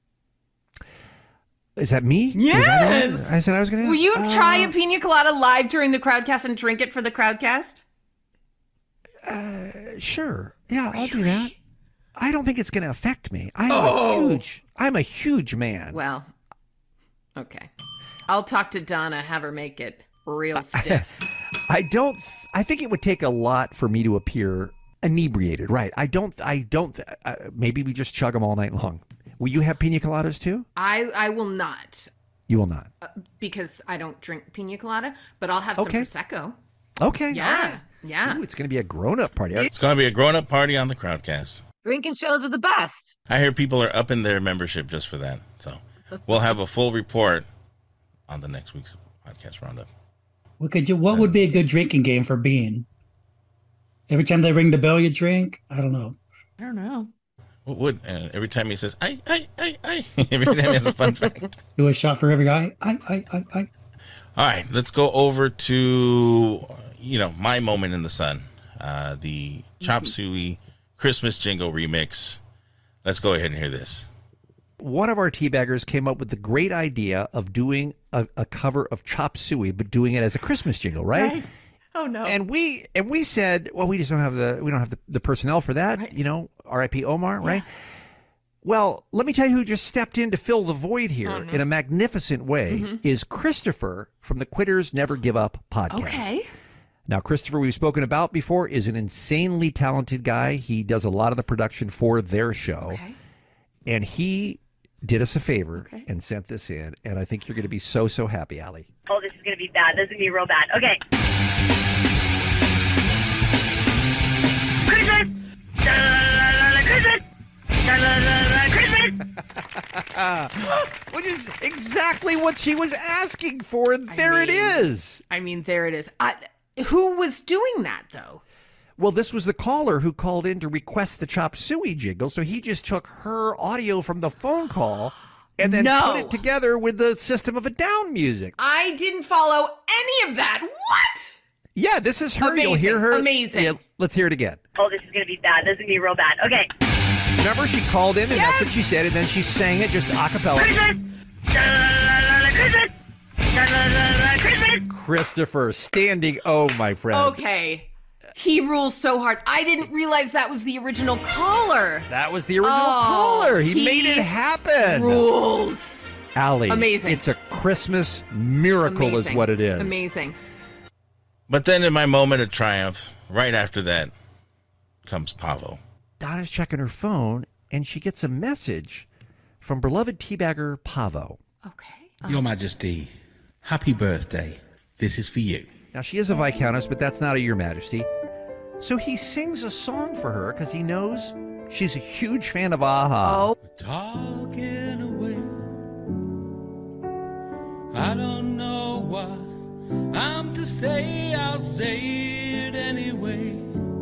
Is that me? Was Yes! I, the one? I said I was going to. Will you try a pina colada live during the Crowdcast and drink it for the Crowdcast? Uh, sure. Yeah, I'll do that. I don't think it's going to affect me. I'm Oh. a huge. I'm a huge man. Well, okay. I'll talk to Donna, have her make it real stiff. I don't. I think it would take a lot for me to appear inebriated. Right. I don't. I don't. Uh, maybe we just chug them all night long. Will you have pina coladas too? I, I will not, You will not. uh, because I don't drink pina colada, but I'll have some Okay. Prosecco. Okay. Yeah, yeah. Ooh, it's going to be a grown-up party. It's going to be a grown-up party on the Crowdcast. Drinking shows are the best. I hear people are upping their membership just for that. So we'll have a full report on the next week's podcast roundup. We could do, what would be a good drinking game for Bean? Every time they ring the bell, you drink? I don't know. I don't know. What would uh, every time he says I I I I every time he has a fun fact. Do a shot for every guy? I, I, I, I. All right, let's go over to you know my moment in the sun, uh, the Chop Suey Christmas jingle remix. Let's go ahead and hear this. One of our teabaggers came up with the great idea of doing a, a cover of Chop Suey, but doing it as a Christmas jingle, right? Right. Oh no. And we and we said, well, we just don't have the we don't have the, the personnel for that, Right. you know, R I P Omar, right? Well, let me tell you who just stepped in to fill the void here Mhm. in a magnificent way Mhm. is Christopher from the Quitters Never Give Up podcast. Okay. Now, Christopher, we've spoken about before, is an insanely talented guy. He does a lot of the production for their show. Okay. And he did us a favor Okay. and sent this in. And I think you're going to be so, so happy, Allie. Oh, this is going to be bad. This is going to be real bad. Okay. Christmas! Da-da-da-da-da, Christmas! Da-da-da-da-da, Christmas! Which is exactly what she was asking for. And I there it mean- is. I mean, there it is. I, who was doing that, though? Well, this was the caller who called in to request the Chop Suey jingle. So he just took her audio from the phone call and then No. put it together with the System of a Down music. I didn't follow any of that. What? Yeah, this is her. You'll Amazing, hear her. amazing. Yeah, let's hear it again. Oh, this is going to be bad. This is going to be real bad. Okay. Remember, she called in and that's what she said, and then she sang it just a cappella. Christmas! Da-da-da-da-da, Christmas! Da-da-da-da-da, Christmas! Christopher, standing O, my friend. Okay. He rules so hard. I didn't realize that was the original caller. That was the original Oh, caller. He, he made it happen. Rules. Allie, Amazing. it's a Christmas miracle is Amazing. what it is. Amazing. But then in my moment of triumph, right after that, comes Pavo. Donna's checking her phone, and she gets a message from beloved teabagger Pavo. Your Majesty, happy birthday. This is for you. Now, she is a Viscountess, but that's not a Your Majesty. So he sings a song for her because he knows she's a huge fan of Aha. Oh. Talking away. I don't know what I'm to say, I'll say it anyway.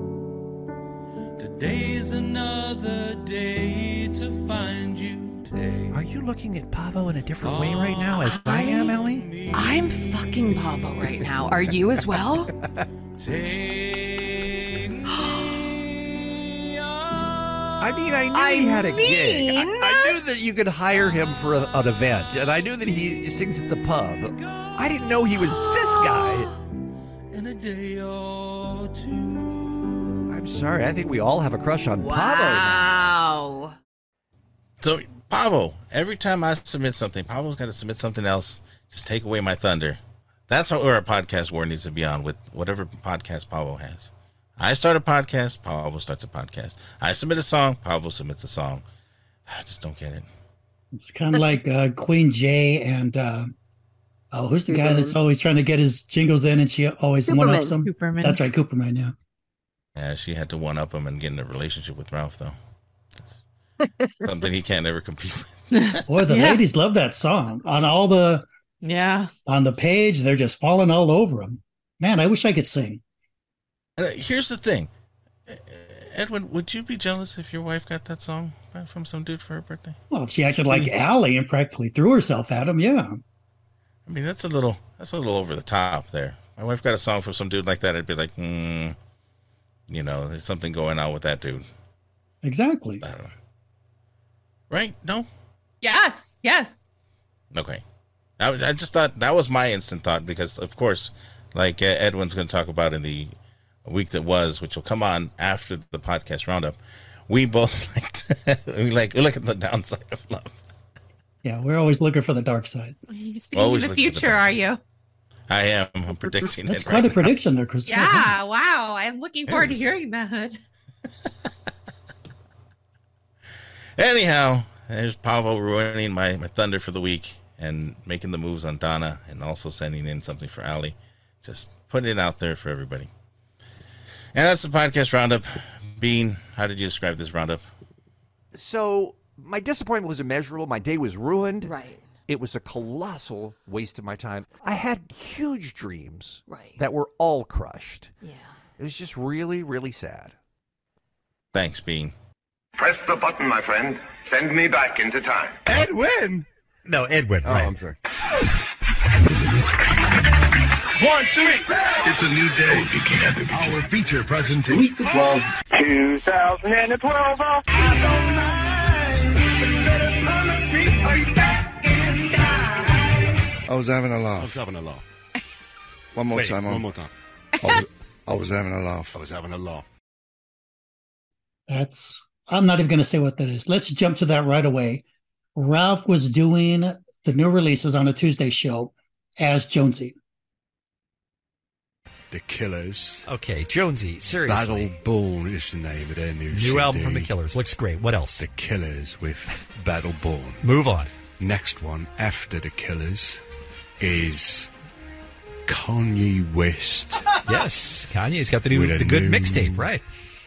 Today's another day to find you. Are you looking at Pavo in a different way right now as I am, Ellie? I'm fucking Pavo right now. Are you as well? I mean, I knew I he had a mean- gig. I, I knew that you could hire him for a, an event, and I knew that he sings at the pub. I didn't know he was this guy. In a day or two. I'm sorry. I think we all have a crush on Pavo. Wow. So, Pavo, every time I submit something, Pavo's got to submit something else. Just take away my thunder. That's where our podcast war needs to be on, with whatever podcast Pavo has. I start a podcast, Pavo starts a podcast. I submit a song, Pavo submits a song. I just don't get it. It's kind of like uh, Queen Jay and uh, oh, who's the guy that's always trying to get his jingles in, and she always one ups him. Cooperman. That's right, Cooperman. Yeah. Yeah, she had to one up him and get in a relationship with Ralph, though. That's something he can't ever compete with. Boy, the Yeah. ladies love that song. On all the Yeah. on the page, they're just falling all over him. Man, I wish I could sing. Uh, here's the thing, Edwin, would you be jealous if your wife got that song from some dude for her birthday? Well, if she acted like Allie and practically threw herself at him, yeah. I mean, that's a little that's a little over the top there. My wife got a song from some dude like that, I'd be like, hmm, you know, there's something going on with that dude. Exactly. I don't know. Right? No? Yes. Yes. Okay. I, I just thought that was my instant thought because, of course, like uh, Edwin's going to talk about in the week that was, which will come on after the podcast roundup, we both like to, we like we look at the downside of love. Yeah, we're always looking for the dark side. You're seeing Always the look for the future, dark are you? I am. I'm predicting That's it. quite right a now. prediction there, Chris. Yeah. Wow. I'm looking It forward to is. hearing that. Anyhow, there's Pavo ruining my, my thunder for the week and making the moves on Donna and also sending in something for Allie. Just putting it out there for everybody. And that's the podcast roundup. Bean, how did you describe this roundup? So my disappointment was immeasurable. My day was ruined. Right. It was a colossal waste of my time. I had huge dreams Right. that were all crushed. Yeah. It was just really, really sad. Thanks, Bean. Press the button, my friend. Send me back into time. Edwin! No, Edwin. Oh, right. I'm sorry. One, two, three. It's a new day. Our feature presentation. Week twelve. two thousand twelve. I was having a laugh. I was having a laugh. One more Wait, time. one on. more time. I was, I was having a laugh. I was having a laugh. That's, I'm not even going to say what that is. Let's jump to that right away. Ralph was doing the new releases on a Tuesday show as Jonesy. The Killers. Okay, Jonesy, seriously. Battle Born is the name of their new C D. New album from The Killers. Looks great. What else? The Killers with Battle Born. Move on. Next one after The Killers is Kanye West. Yes, Kanye's got the new, With a the good new- mixtape, right?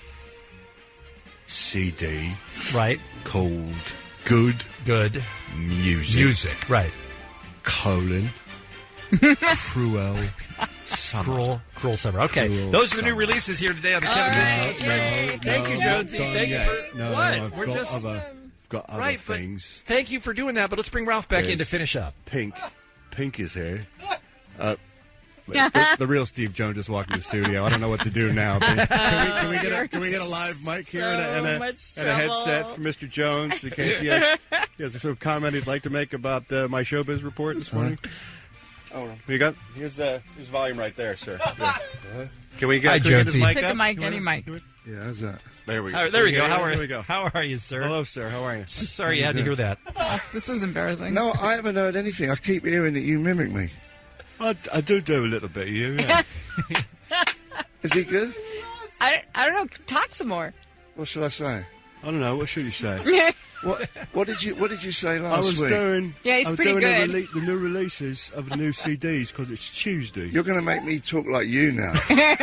C D. Right. Called Good. Good. Music. Music, right. Colon. Cruel Summer. Cruel, cruel summer. Okay, Cruel those are the new Summer. releases here today on the All Kevin right, Bean no, Show. Thank you, no, Jonesy. not Thank you yet. for No, what? no, I've We're got just other, got other right, but things. thank you for doing that. But let's bring Ralph back in to There's finish up. Pink. Pink is here. Uh, the, the real Steve Jones just walked in the studio. I don't know what to do now. Can we, can we get a can we get a live mic here and, a, and, a, and a headset for Mister Jones in case he has, he has a sort of comment he'd like to make about uh, my showbiz report this morning? Oh, no. You got here's uh, here's volume right there, sir. Yeah. Uh-huh. Can we get, Hi, can we get his Jonesy. mic Pick up? a mic, Can we- any mic. can we- Yeah, how's that? There we go. All right, there we Can go. hear How it? are, There we go. how are you, sir? Hello, sir. How are you? Sorry you had to hear that. This is embarrassing. No, I haven't heard anything. I keep hearing that you mimic me. I, I do do a little bit of you, yeah. Is he good? I, I don't know. Talk some more. What should I say? I don't know. What should you say? what What did you What did you say last I was week? doing- Yeah, he's I was pretty doing good. The, rele- the new releases of the new C Ds because it's Tuesday. You're going to make me talk like you now.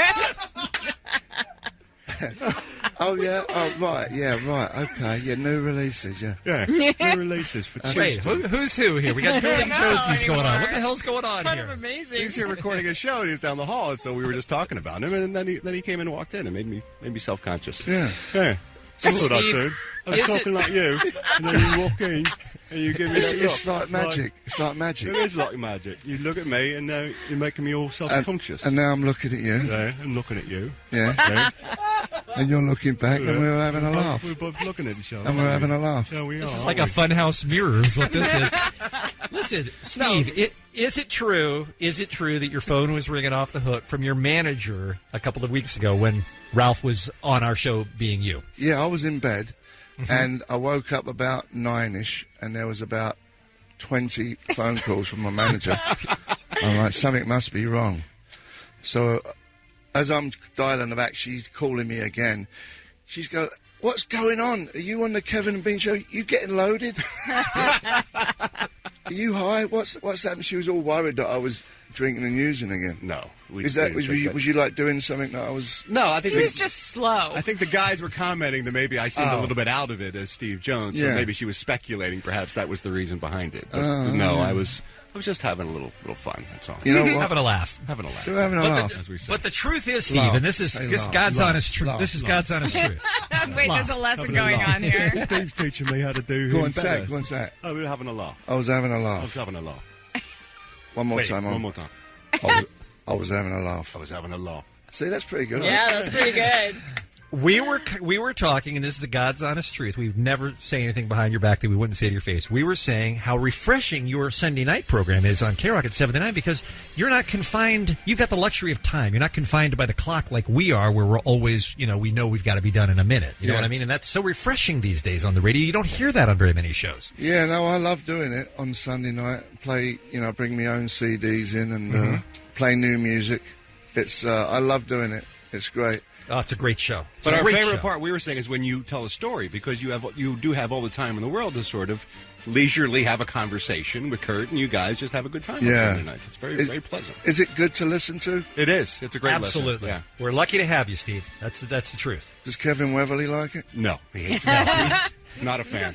Oh yeah. Oh right. Yeah. Right. Okay. Yeah. New releases. Yeah. Yeah. New releases for Tuesday. Wait, who, who's who here? We got dueling Joneses going on. What the hell's going on Kind here? of amazing. He was here recording a show, and he was down the hall, and so we were just talking about him, and then he then he came in and walked in, and made me made me self conscious. Yeah. Yeah. That's what I Steve, did. I was is talking it- like you, and then you walk in, and you give me It's, that it's look, like magic. It's like magic. It is like magic. You look at me, and now you're making me all self-conscious. And, now I'm looking at you. Yeah, I'm looking at you. Yeah. yeah. And you're looking back, and we're having a We're both- laugh. We're both looking at each other. And we're having a laugh. Yeah, we are. This This is is like like a a funhouse mirror is what this is. Listen, Steve, it, is it true, is it true that your phone was ringing off the hook from your manager a couple of weeks ago when Ralph was on our show being you? Yeah, I was in bed, Mhm. and I woke up about nine-ish, and there was about twenty phone calls from my manager. I'm like, something must be wrong. So, uh, as I'm dialing her back, she's calling me again. She's go, what's going on? Are you on the Kevin and Bean show? You getting loaded? Are you high? What's what's happened? She was all worried that I was drinking and using again. No. we Is that didn't was drink you, that. was you like doing something that I was? No, I think He the- was just slow. I think the guys were commenting that maybe I seemed Oh. a little bit out of it as Steve Jones. Yeah. So maybe she was speculating perhaps that was the reason behind it. But Oh, no, yeah. I was I was just having a little little fun. That's all. You know what? Having a laugh. Having a laugh. You're having a But laugh. The, as we say. But the truth is, Steve, Laugh. and this is Say this laugh. God's Laugh. honest truth. Laugh. This is Laugh. God's honest truth. Wait, there's a lesson going on here. Steve's teaching me how to do. Go him on, say better. it, go on, say it. Oh, we were having a laugh. I was having a laugh. I was having a laugh. One more Wait, time. one on. more time. I was, I was having a laugh. I was having a laugh. See, that's pretty good. Yeah, that's pretty good. We were we were talking, and this is the God's honest truth. We've never say anything behind your back that we wouldn't say to your face. We were saying how refreshing your Sunday night program is on K-Rock at seven to nine because you're not confined. You've got the luxury of time. You're not confined by the clock like we are, where we're always, you know, we know we've got to be done in a minute. You know Yeah. what I mean? And that's so refreshing these days on the radio. You don't hear that on very many shows. Yeah, no, I love doing it on Sunday night. Play, you know, bring my own C Ds in and uh, Mhm. play new music. It's, uh, I love doing it. It's great. Oh, it's a great show. It's But a our great favorite show. part we were saying is when you tell a story because you have you do have all the time in the world to sort of leisurely have a conversation with Kurt and you guys just have a good time Yeah. on Sunday nights. It's very Is- very pleasant. Is it good to listen to? It is. It's a great Absolutely. listen. We're lucky to have you, Steve. That's that's the truth. Does Kevin Weatherly like it? No, he hates it. He's not a fan.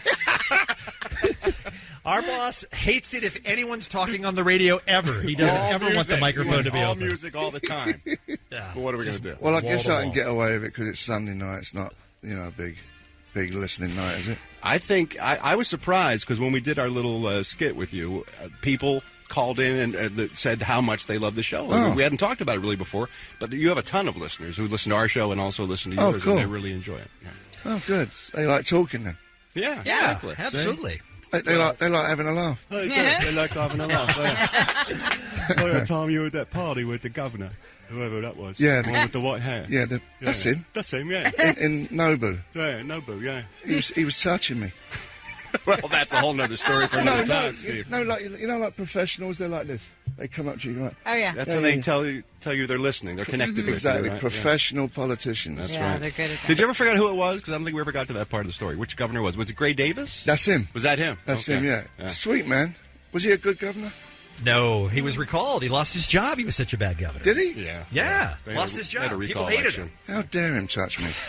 Our boss hates it if anyone's talking on the radio ever. He doesn't All ever want the music. microphone He wants to be all open. music all the time. Yeah. But what are we going to do? Well, I guess I can get away with it because it's Sunday night. It's not, you know, a big, big listening night, is it? I think I, I was surprised because when we did our little uh, skit with you, uh, people called in and uh, that said how much they love the show. Oh. We hadn't talked about it really before, but you have a ton of listeners who listen to our show and also listen to Oh, yours, cool. and they really enjoy it. Yeah, Oh, good. They like talking then. yeah, Yeah, exactly. absolutely. They, they like they like having a laugh. They, do. They like having a laugh. Yeah. Like that time you were at that party with the governor, whoever that was. Yeah, the one with the white hair. Yeah, the, that's him. That's him. Yeah. In, in Nobu. Yeah, Nobu. Yeah. He was he was touching me. Well, that's a whole nother story for another no, time, no, Steve. no, like you know, like professionals, they're like this. They come up to you like. Oh, yeah. That's Yeah, when yeah. they tell you tell you they're listening. They're connected with Exactly, you. Right? professional politicians. That's Yeah, right. they're good at that. Did you ever figure out who it was? Because I don't think we ever got to that part of the story. Which governor was? Was it Gray Davis? That's him. Was that him? That's Okay. him. Yeah. Yeah. Sweet man. Was he a good governor? No, he was recalled. He lost his job. He was such a bad governor. Did he? Yeah. Yeah, They had lost a- his they had job. a People recall hated election. him. How dare him touch me?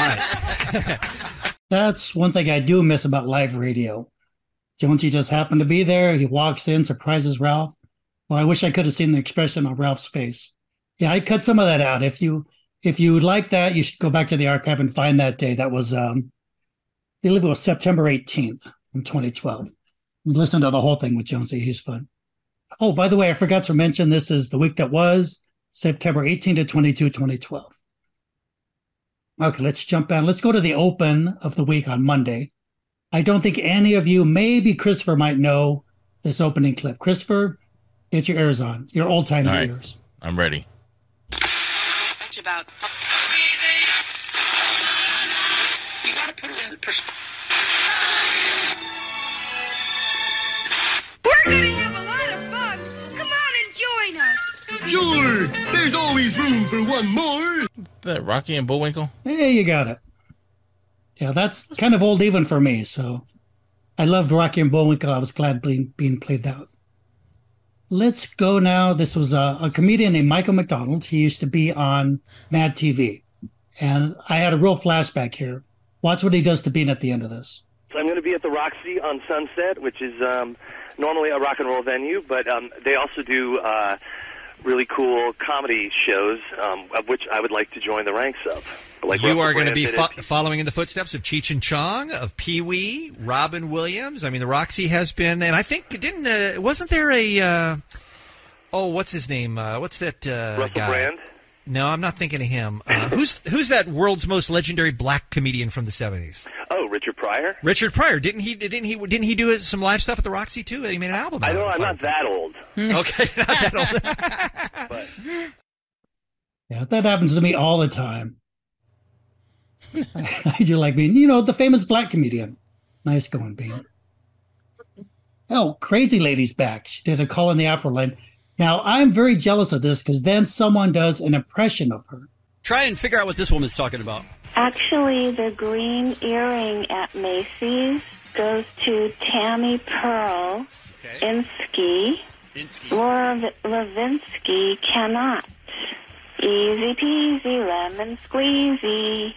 That's one thing I do miss about live radio. Jonesy just happened to be there. He walks in, surprises Ralph. Well, I wish I could have seen the expression on Ralph's face. Yeah, I cut some of that out. If you if you would like that, you should go back to the archive and find that day. That was, um, I believe it was September eighteenth from twenty twelve. Listen to the whole thing with Jonesy. He's fun. Oh, by the way, I forgot to mention this is the week that was September eighteenth to twenty-second, twenty twelve. Okay, let's jump in. Let's go to the open of the week on Monday. I don't think any of you, maybe Christopher might know this opening clip. Christopher, get your ears on, your old time All right. ears. I'm ready. About you gotta put it in perspective. We're gonna have a lot of fun. Come on and join us. Sure, there's always room for one more. that Rocky and Bullwinkle? Hey, you got it. Yeah, that's kind of old even for me. So I loved Rocky and Bullwinkle. I was glad being, being played out. Let's go now. This was a, a comedian named Michael McDonald. He used to be on Mad T V. And I had a real flashback here. Watch what he does to Bean at the end of this. So I'm going to be at the Roxy on Sunset, which is um, normally a rock and roll venue, but um, they also do uh, really cool comedy shows, um, of which I would like to join the ranks of. Like you Russell are going to Brand be did fo- it. following in the footsteps of Cheech and Chong, of Pee Wee, Robin Williams. I mean, the Roxy has been, and I think didn't uh, wasn't there a uh, oh, what's his name? Uh, what's that uh, Russell guy? Brand? No, I'm not thinking of him. Uh, who's who's that world's most legendary black comedian from the seventies? Oh, Richard Pryor? Richard Pryor. Didn't he? Didn't he? Didn't he do some live stuff at the Roxy too? He made an album. I out know of it, I'm if not that old. Okay, not that old. Yeah, that happens to me all the time. I do like Bean. You know, the famous black comedian. Nice going, Bean. Oh, Crazy Lady's back. She did a call in the Afro line. Now, I'm very jealous of this because then someone does an impression of her. Try and figure out what this woman's talking about. Actually, the green earring at Macy's goes to Tammy Pearl. Insky. Laura Levinsky cannot. Easy peasy, lemon squeezy.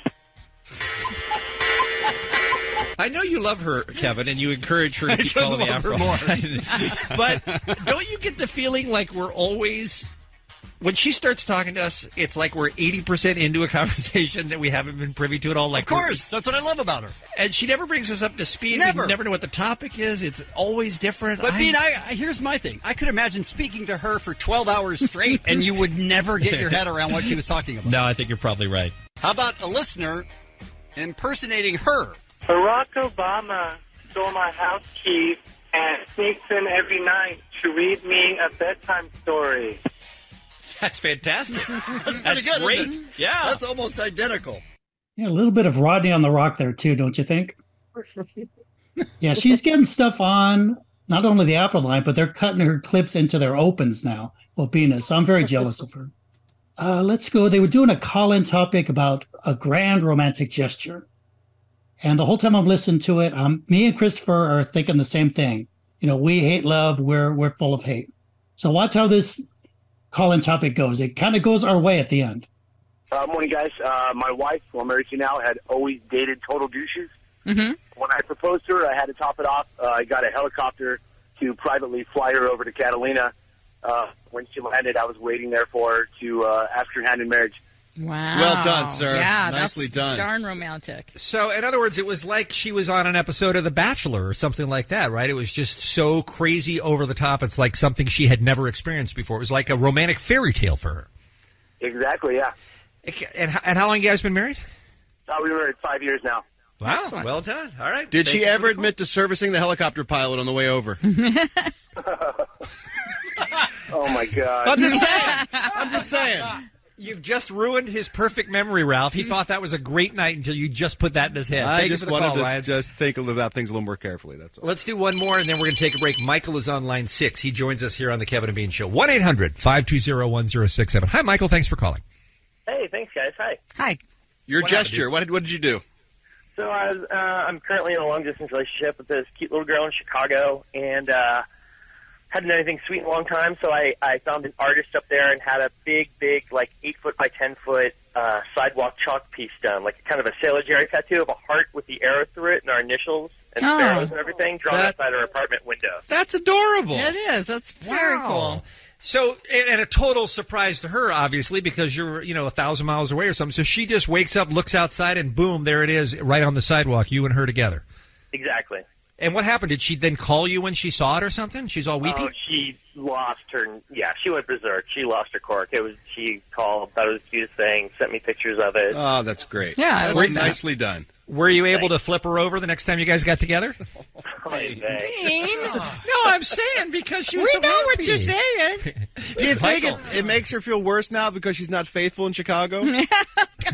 I know you love her, Kevin, and you encourage her to I keep could calling the love her Afro. But don't you get the feeling like we're always, when she starts talking to us, it's like we're eighty percent into a conversation that we haven't been privy to at all? Like Of course. That's what I love about her. And she never brings us up to speed. Never. We never know what the topic is. It's always different. But, I- Bean, I, I, here's my thing. I could imagine speaking to her for twelve hours straight, and you would never get your head around what she was talking about. No, I think you're probably right. How about a listener impersonating her? Barack Obama stole my house key and sneaks in every night to read me a bedtime story. That's fantastic. That's That's pretty good, great. isn't it? Yeah. That's almost identical. Yeah, a little bit of Rodney on the Rock there, too, don't you think? Yeah, she's getting stuff on not only the Afro line, but they're cutting her clips into their opens now. Well, Bina, so I'm very jealous of her. Uh, let's go. They were doing a call-in topic about a grand romantic gesture. And the whole time I'm listening to it, um, me and Christopher are thinking the same thing. You know, we hate love. We're we're full of hate. So watch how this call-in topic goes. It kind of goes our way at the end. Uh, morning, guys. Uh, my wife, who I'm married to now, had always dated total douches. Mm-hmm. When I proposed to her, I had to top it off. Uh, I got a helicopter to privately fly her over to Catalina. Uh, when she landed, I was waiting there for her to uh, ask her hand in marriage. Wow. Well done, sir. Yeah, Nicely that's done. darn romantic. So, in other words, it was like she was on an episode of The Bachelor or something like that, right? It was just so crazy over the top. It's like something she had never experienced before. It was like a romantic fairy tale for her. Exactly, yeah. And, how- and how long you guys been married? Uh, we were married five years now. Wow, well done. All right. Did Thank she you for ever the call. admit to servicing the helicopter pilot on the way over? Oh, my God. I'm just saying. I'm just saying. You've just ruined his perfect memory, Ralph. He thought that was a great night until you just put that in his head. I Thank you just for the wanted call, to Ryan. just think about things a little more carefully. That's all. Let's do one more, and then we're going to take a break. Michael is on line six. He joins us here on the Kevin and Bean Show. one eight hundred five two zero one zero six seven. Hi, Michael. Thanks for calling. Hey, thanks, guys. Hi. Hi. Your What happened, gesture. dude? What did, what did you do? So I was, uh, I'm currently in a long-distance relationship with this cute little girl in Chicago, and uh, hadn't done anything sweet in a long time, so I, I found an artist up there and had a big, big, like eight foot by ten foot uh, sidewalk chalk piece done, like kind of a Sailor Jerry tattoo of a heart with the arrow through it and our initials and Oh. sparrows and everything drawn That- outside our apartment window. That's adorable. It is. That's very Wow. cool. So, and, and a total surprise to her, obviously, because you're, you know, a thousand miles away or something. So she just wakes up, looks outside, and boom, there it is, right on the sidewalk, you and her together. Exactly. And what happened? Did she then call you when she saw it or something? She's all weepy? Oh, she lost her. Yeah, she went berserk. She lost her cork. It was. She called. Thought it was the cutest thing. Sent me pictures of it. Oh, that's great. Yeah, I that's like that. nicely done. Were you able to flip her over the next time you guys got together? Hey, thanks. Bean, No, I'm saying because she was we so know what happy. you're saying. Do you think it, Michael. it makes her feel worse now because she's not faithful in Chicago?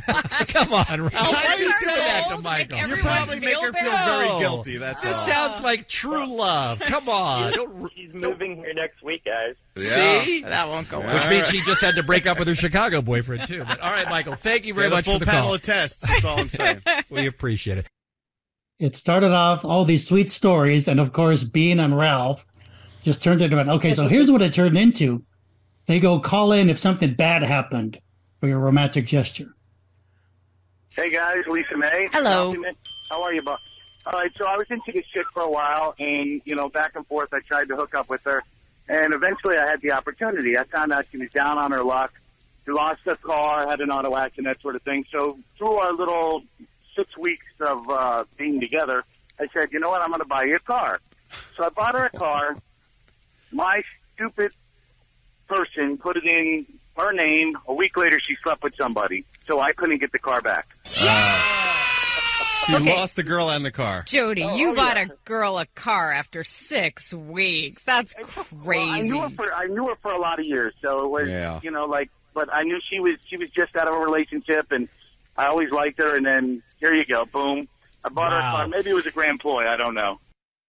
Come on, Ralph. Why are you doing that to Michael? You probably make her feel very guilty. That's This all. sounds like true love. Come on. Don't, She's moving here next week, guys. Yeah. See? That won't go well. Which means she just had to break up with her Chicago boyfriend, too. But all right, Michael, thank you very Get a much full for the panel call. of tests. That's all I'm saying. We appreciate it. It started off all these sweet stories, and of course, Bean and Ralph just turned into an okay. So here's what it turned into. They go call in if something bad happened for your romantic gesture. Hey guys, Lisa May. Hello. How are you, Buck? All right, so I was into this chick for a while, and you know, back and forth, I tried to hook up with her, and eventually, I had the opportunity. I found out she was down on her luck. She lost her car, had an auto accident, that sort of thing. So through our little six weeks of uh, being together, I said, you know what, I'm going to buy you a car. So I bought her a car. My stupid person put it in her name. A week later, she slept with somebody, so I couldn't get the car back. You Okay. lost the girl and the car. Jody, Oh, you oh, bought yeah. a girl a car after six weeks. That's crazy. Well, I knew her for I knew her for a lot of years, so it was Yeah. you know like. But I knew she was she was just out of a relationship, and I always liked her. And then here you go, boom. I bought her a Wow. car. Maybe it was a grand ploy. I don't know.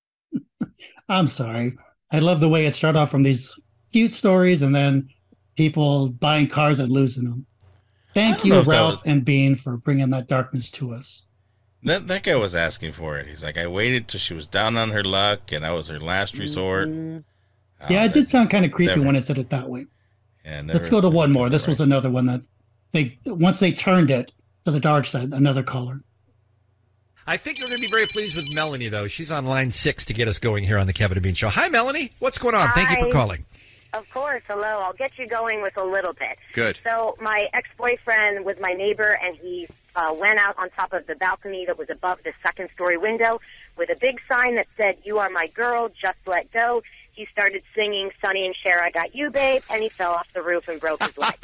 I'm sorry. I love the way it started off from these cute stories and then people buying cars and losing them. Thank don't you, know if that Ralph was- and Bean, for bringing that darkness to us. That that guy was asking for it. He's like, I waited till she was down on her luck, and that was her last resort. Yeah, it did sound kind of creepy never- when I said it that way. And Let's go to one more. This was another one that they once they turned it to the dark side. Another caller. I think you're going to be very pleased with Melanie, though. She's on line six to get us going here on the Kevin and Bean Show. Hi, Melanie. What's going on? Thank you for Hi. calling. Of course, hello. I'll get you going with a little bit. Good. So my ex-boyfriend was my neighbor, and he uh, went out on top of the balcony that was above the second-story window with a big sign that said, "You are my girl, just let go." He started singing Sonny and Cher, "I Got You, Babe," and he fell off the roof and broke his leg.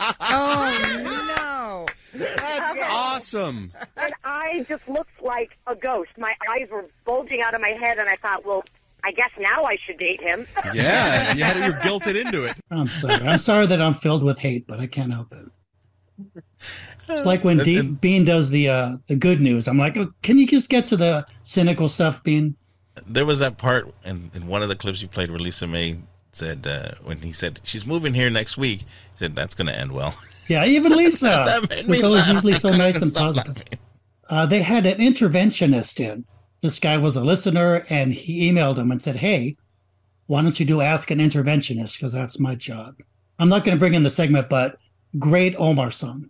Oh, no. That's awesome. And I just looked like a ghost. My eyes were bulging out of my head, and I thought, well, I guess now I should date him. Yeah, you had you're guilted into it. I'm sorry. I'm sorry that I'm filled with hate, but I can't help it. It's like when De- Bean does the uh, the good news. I'm like, oh, can you just get to the cynical stuff, Bean? There was that part in, in one of the clips you played where Lisa May said, uh, when he said, she's moving here next week, he said, that's going to end well. Yeah, even Lisa That made me was always laugh. usually I so couldn't nice even and stop positive. Uh, they had an interventionist in. This guy was a listener, and he emailed him and said, hey, why don't you do Ask an Interventionist, because that's my job. I'm not going to bring in the segment, but great Omar song.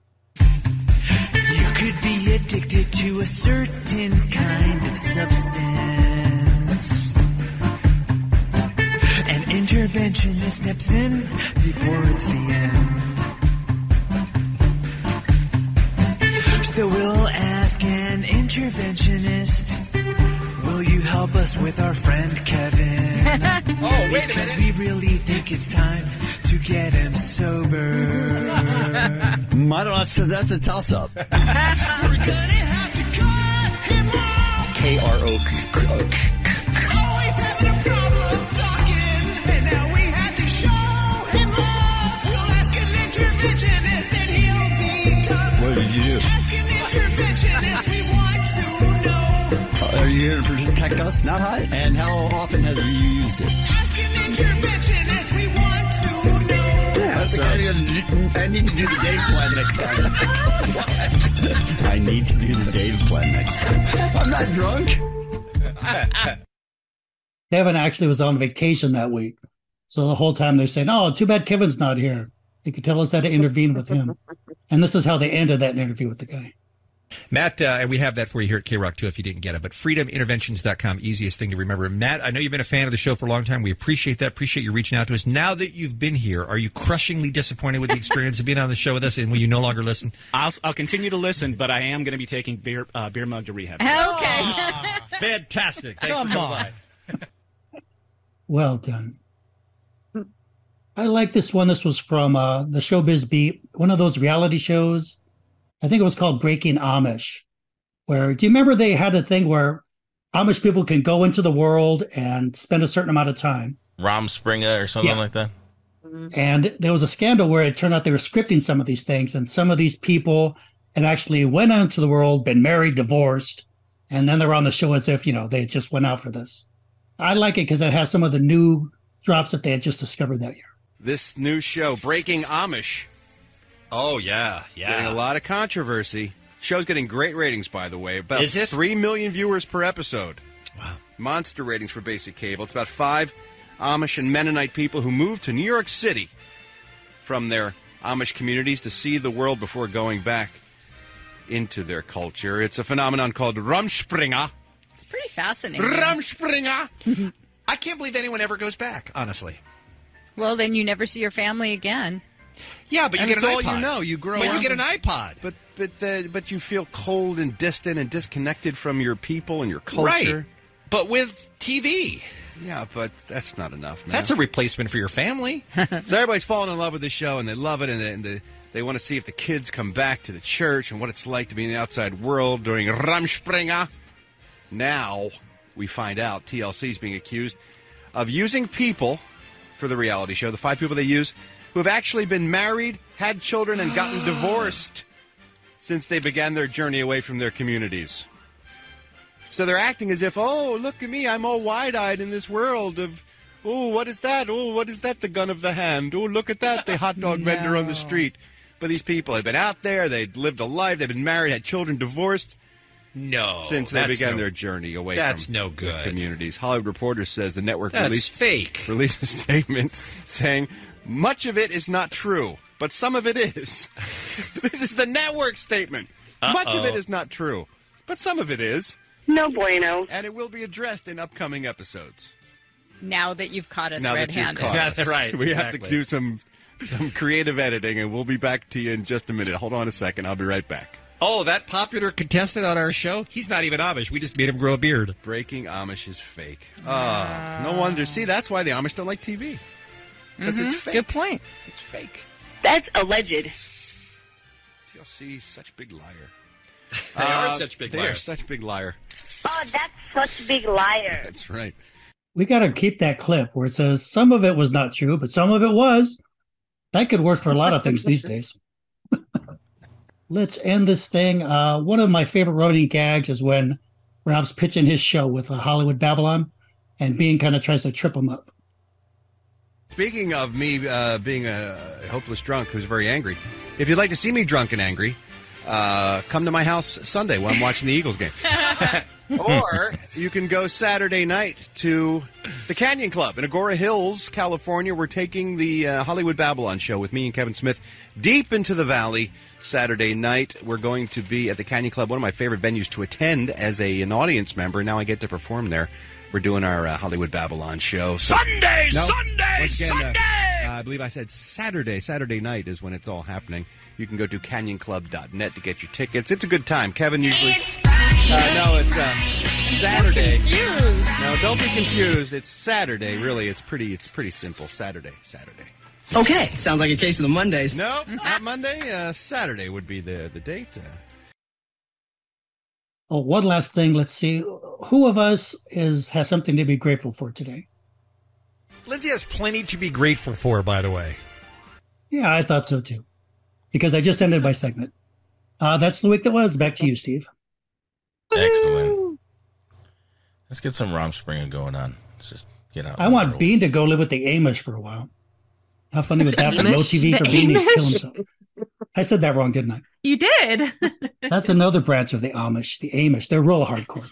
You could be addicted to a certain kind of substance. An interventionist steps in before it's the end. So we'll ask an interventionist, will you help us with our friend Kevin? Oh, wait a because minute. we really think it's time to get him sober. I don't know. That's a, that's a toss-up. We're gonna have to cut him off. K R O. Always having a problem talking, and now we have to show him off. We'll ask an interventionist, and he'll be tough. What did you do? Ask an interventionist, we want to know. Are you here to protect us? Not high. And how often has you used it? Ask an interventionist, we want to know. Yeah, I, think I, gotta do, I need to do the data plan next time. What? I need to do the data plan next time. I'm not drunk. Kevin actually was on vacation that week. So the whole time they're saying, oh, too bad Kevin's not here. They could tell us how to intervene with him. And this is how they ended that interview with the guy. Matt, uh, and we have that for you here at K Rock too if you didn't get it, but freedom interventions dot com, easiest thing to remember. Matt, I know you've been a fan of the show for a long time. We appreciate that. Appreciate you reaching out to us. Now that you've been here, are you crushingly disappointed with the experience of being on the show with us, and will you no longer listen? I'll, I'll continue to listen, but I am going to be taking beer uh, beer mug to rehab. Okay. Fantastic. Thanks Come for coming on. by. Well done. I like this one. This was from uh, the Showbiz Beat, one of those reality shows. I think it was called Breaking Amish, where, do you remember they had a thing where Amish people can go into the world and spend a certain amount of time? Rom Springer or something Yeah. like that. And there was a scandal where it turned out they were scripting some of these things, and some of these people and actually went out into the world, been married, divorced, and then they're on the show as if, you know, they just went out for this. I like it because it has some of the new drops that they had just discovered that year. This new show, Breaking Amish. Oh, yeah, yeah. Getting a lot of controversy. Show's getting great ratings, by the way. About Is it? three million viewers per episode. Wow. Monster ratings for basic cable. It's about five Amish and Mennonite people who moved to New York City from their Amish communities to see the world before going back into their culture. It's a phenomenon called Rumspringa. It's pretty fascinating. Rumspringa! I can't believe anyone ever goes back, honestly. Well, then you never see your family again. Yeah, but you and get it's an all iPod. you know. You grow But up. you get an iPod. But but uh, but you feel cold and distant and disconnected from your people and your culture. Right. But with T V. Yeah, but that's not enough, man. That's a replacement for your family. So everybody's falling in love with this show, and they love it, and they, and they, they want to see if the kids come back to the church and what it's like to be in the outside world during Rumspringa. Now we find out T L C is being accused of using people for the reality show, the five people they use, who have actually been married, had children, and gotten divorced since they began their journey away from their communities. So they're acting as if, oh, look at me, I'm all wide-eyed in this world of, oh, what is that? Oh, what is that, the gun of the hand? Oh, look at that, the hot dog vendor on the street. But these people have been out there, they've lived a life, they've been married, had children, divorced. No. Since they that's began no- their journey away that's from no their good. communities. Hollywood Reporter says the network That's released, fake. released a statement saying, much of it is not true, but some of it is. This is the network statement. Much of Uh-oh. it is not true, but some of it is. No bueno. And it will be addressed in upcoming episodes. Now that you've caught us now that you've red-handed. caught us. That's right, We have exactly. to do some some creative editing, and we'll be back to you in just a minute. Hold on a second. I'll be right back. Oh, that popular contestant on our show? He's not even Amish. We just made him grow a beard. Breaking Amish is fake. Oh, no wonder. See, that's why the Amish don't like T V. Because it's Mhm. fake. Good point. It's fake. That's alleged. T L C, such a big liar. They are such big they liars. are such big liar. Oh, that's such a big liar. That's right. We got to keep that clip where it says some of it was not true, but some of it was. That could work for a lot of things these days. Let's end this thing. Uh, one of my favorite running gags is when Ralph's pitching his show with uh, Hollywood Babylon, and Bean kind of tries to trip him up. Speaking of me uh, being a hopeless drunk who's very angry, if you'd like to see me drunk and angry, uh, come to my house Sunday when I'm watching the Eagles game. Or you can go Saturday night to the Canyon Club in Agora Hills, California. We're taking the uh, Hollywood Babylon show with me and Kevin Smith deep into the valley Saturday night. We're going to be at the Canyon Club, one of my favorite venues to attend as a, an audience member. Now I get to perform there. We're doing our uh, Hollywood Babylon show. So- Sunday, No, Sunday, once again, uh, Sunday! uh, I believe I said Saturday. Saturday night is when it's all happening. You can go to canyon club dot net to get your tickets. It's a good time. Kevin usually... Uh, no, it's uh, Saturday. No, don't be confused. It's Saturday. Really, it's pretty. It's pretty simple. Saturday. Saturday. Okay, sounds like a case of the Mondays. No, not Monday. Uh, Saturday would be the the date. Uh, Oh, one last thing. Let's see. Who of us is has something to be grateful for today? Lindsay has plenty to be grateful for, by the way. Yeah, I thought so too. Because I just ended my segment. Uh, that's the week that was. Back to you, Steve. Excellent. Let's get some Rumspringa going on. Let's just get out. I want Bean to go live with the Amish for a while. How funny would that be? No Amish? T V for The Bean to Amish? kill himself. I said that wrong, didn't I? You did. That's another branch of the Amish. The Amish. They're real hardcore.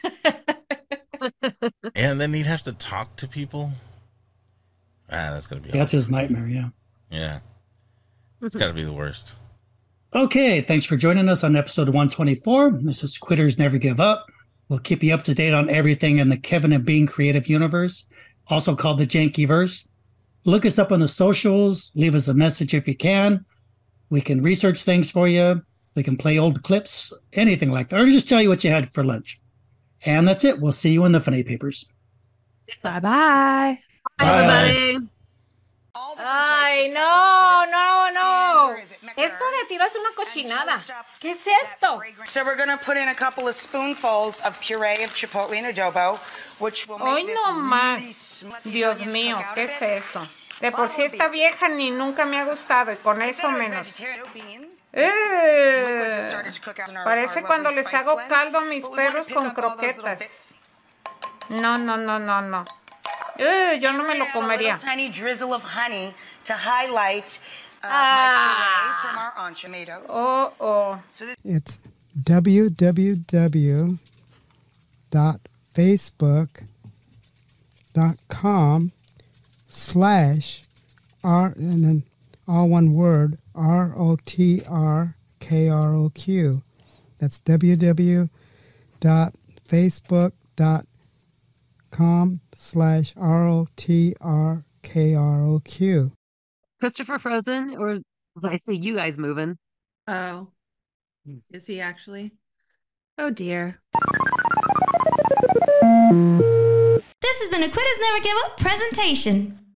And then he'd have to talk to people. Ah, that's gonna be. That's his nightmare, yeah. Yeah, it's got to be the worst. Okay, thanks for joining us on episode one twenty-four. This is Quitters Never Give Up. We'll keep you up to date on everything in the Kevin and Bean creative universe, also called the Jankyverse. Look us up on the socials. Leave us a message if you can. We can research things for you. We can play old clips, anything like that, or just tell you what you had for lunch. And that's it. We'll see you in the funny papers. Bye-bye. Bye. Everybody. Ay, no, no, no. Esto de tiro es una cochinada. ¿Qué es esto? So we're going to put in a couple of spoonfuls of puree of chipotle and adobo, which will make Hoy this no really más. smooth. Dios mío, ¿qué es eso? De por sí esta vieja ni nunca me ha gustado y con eso menos. Vegetarian beans. Eh, Parece cuando les hago caldo a mis perros con croquetas. No, no, no, no, no. Eh, yo no me lo comería. Tiny drizzle of honey to highlight uh, Ah. my puree from our enchiladas. Oh, oh. So this It's www.facebook.com slash R and then all one word R O T R K R O Q. That's www.facebook.com slash R O T R K R O Q. Christopher Frozen, or I see you guys moving. Oh. Is he actually? Oh dear. This has been a Quitters Never Give Up presentation.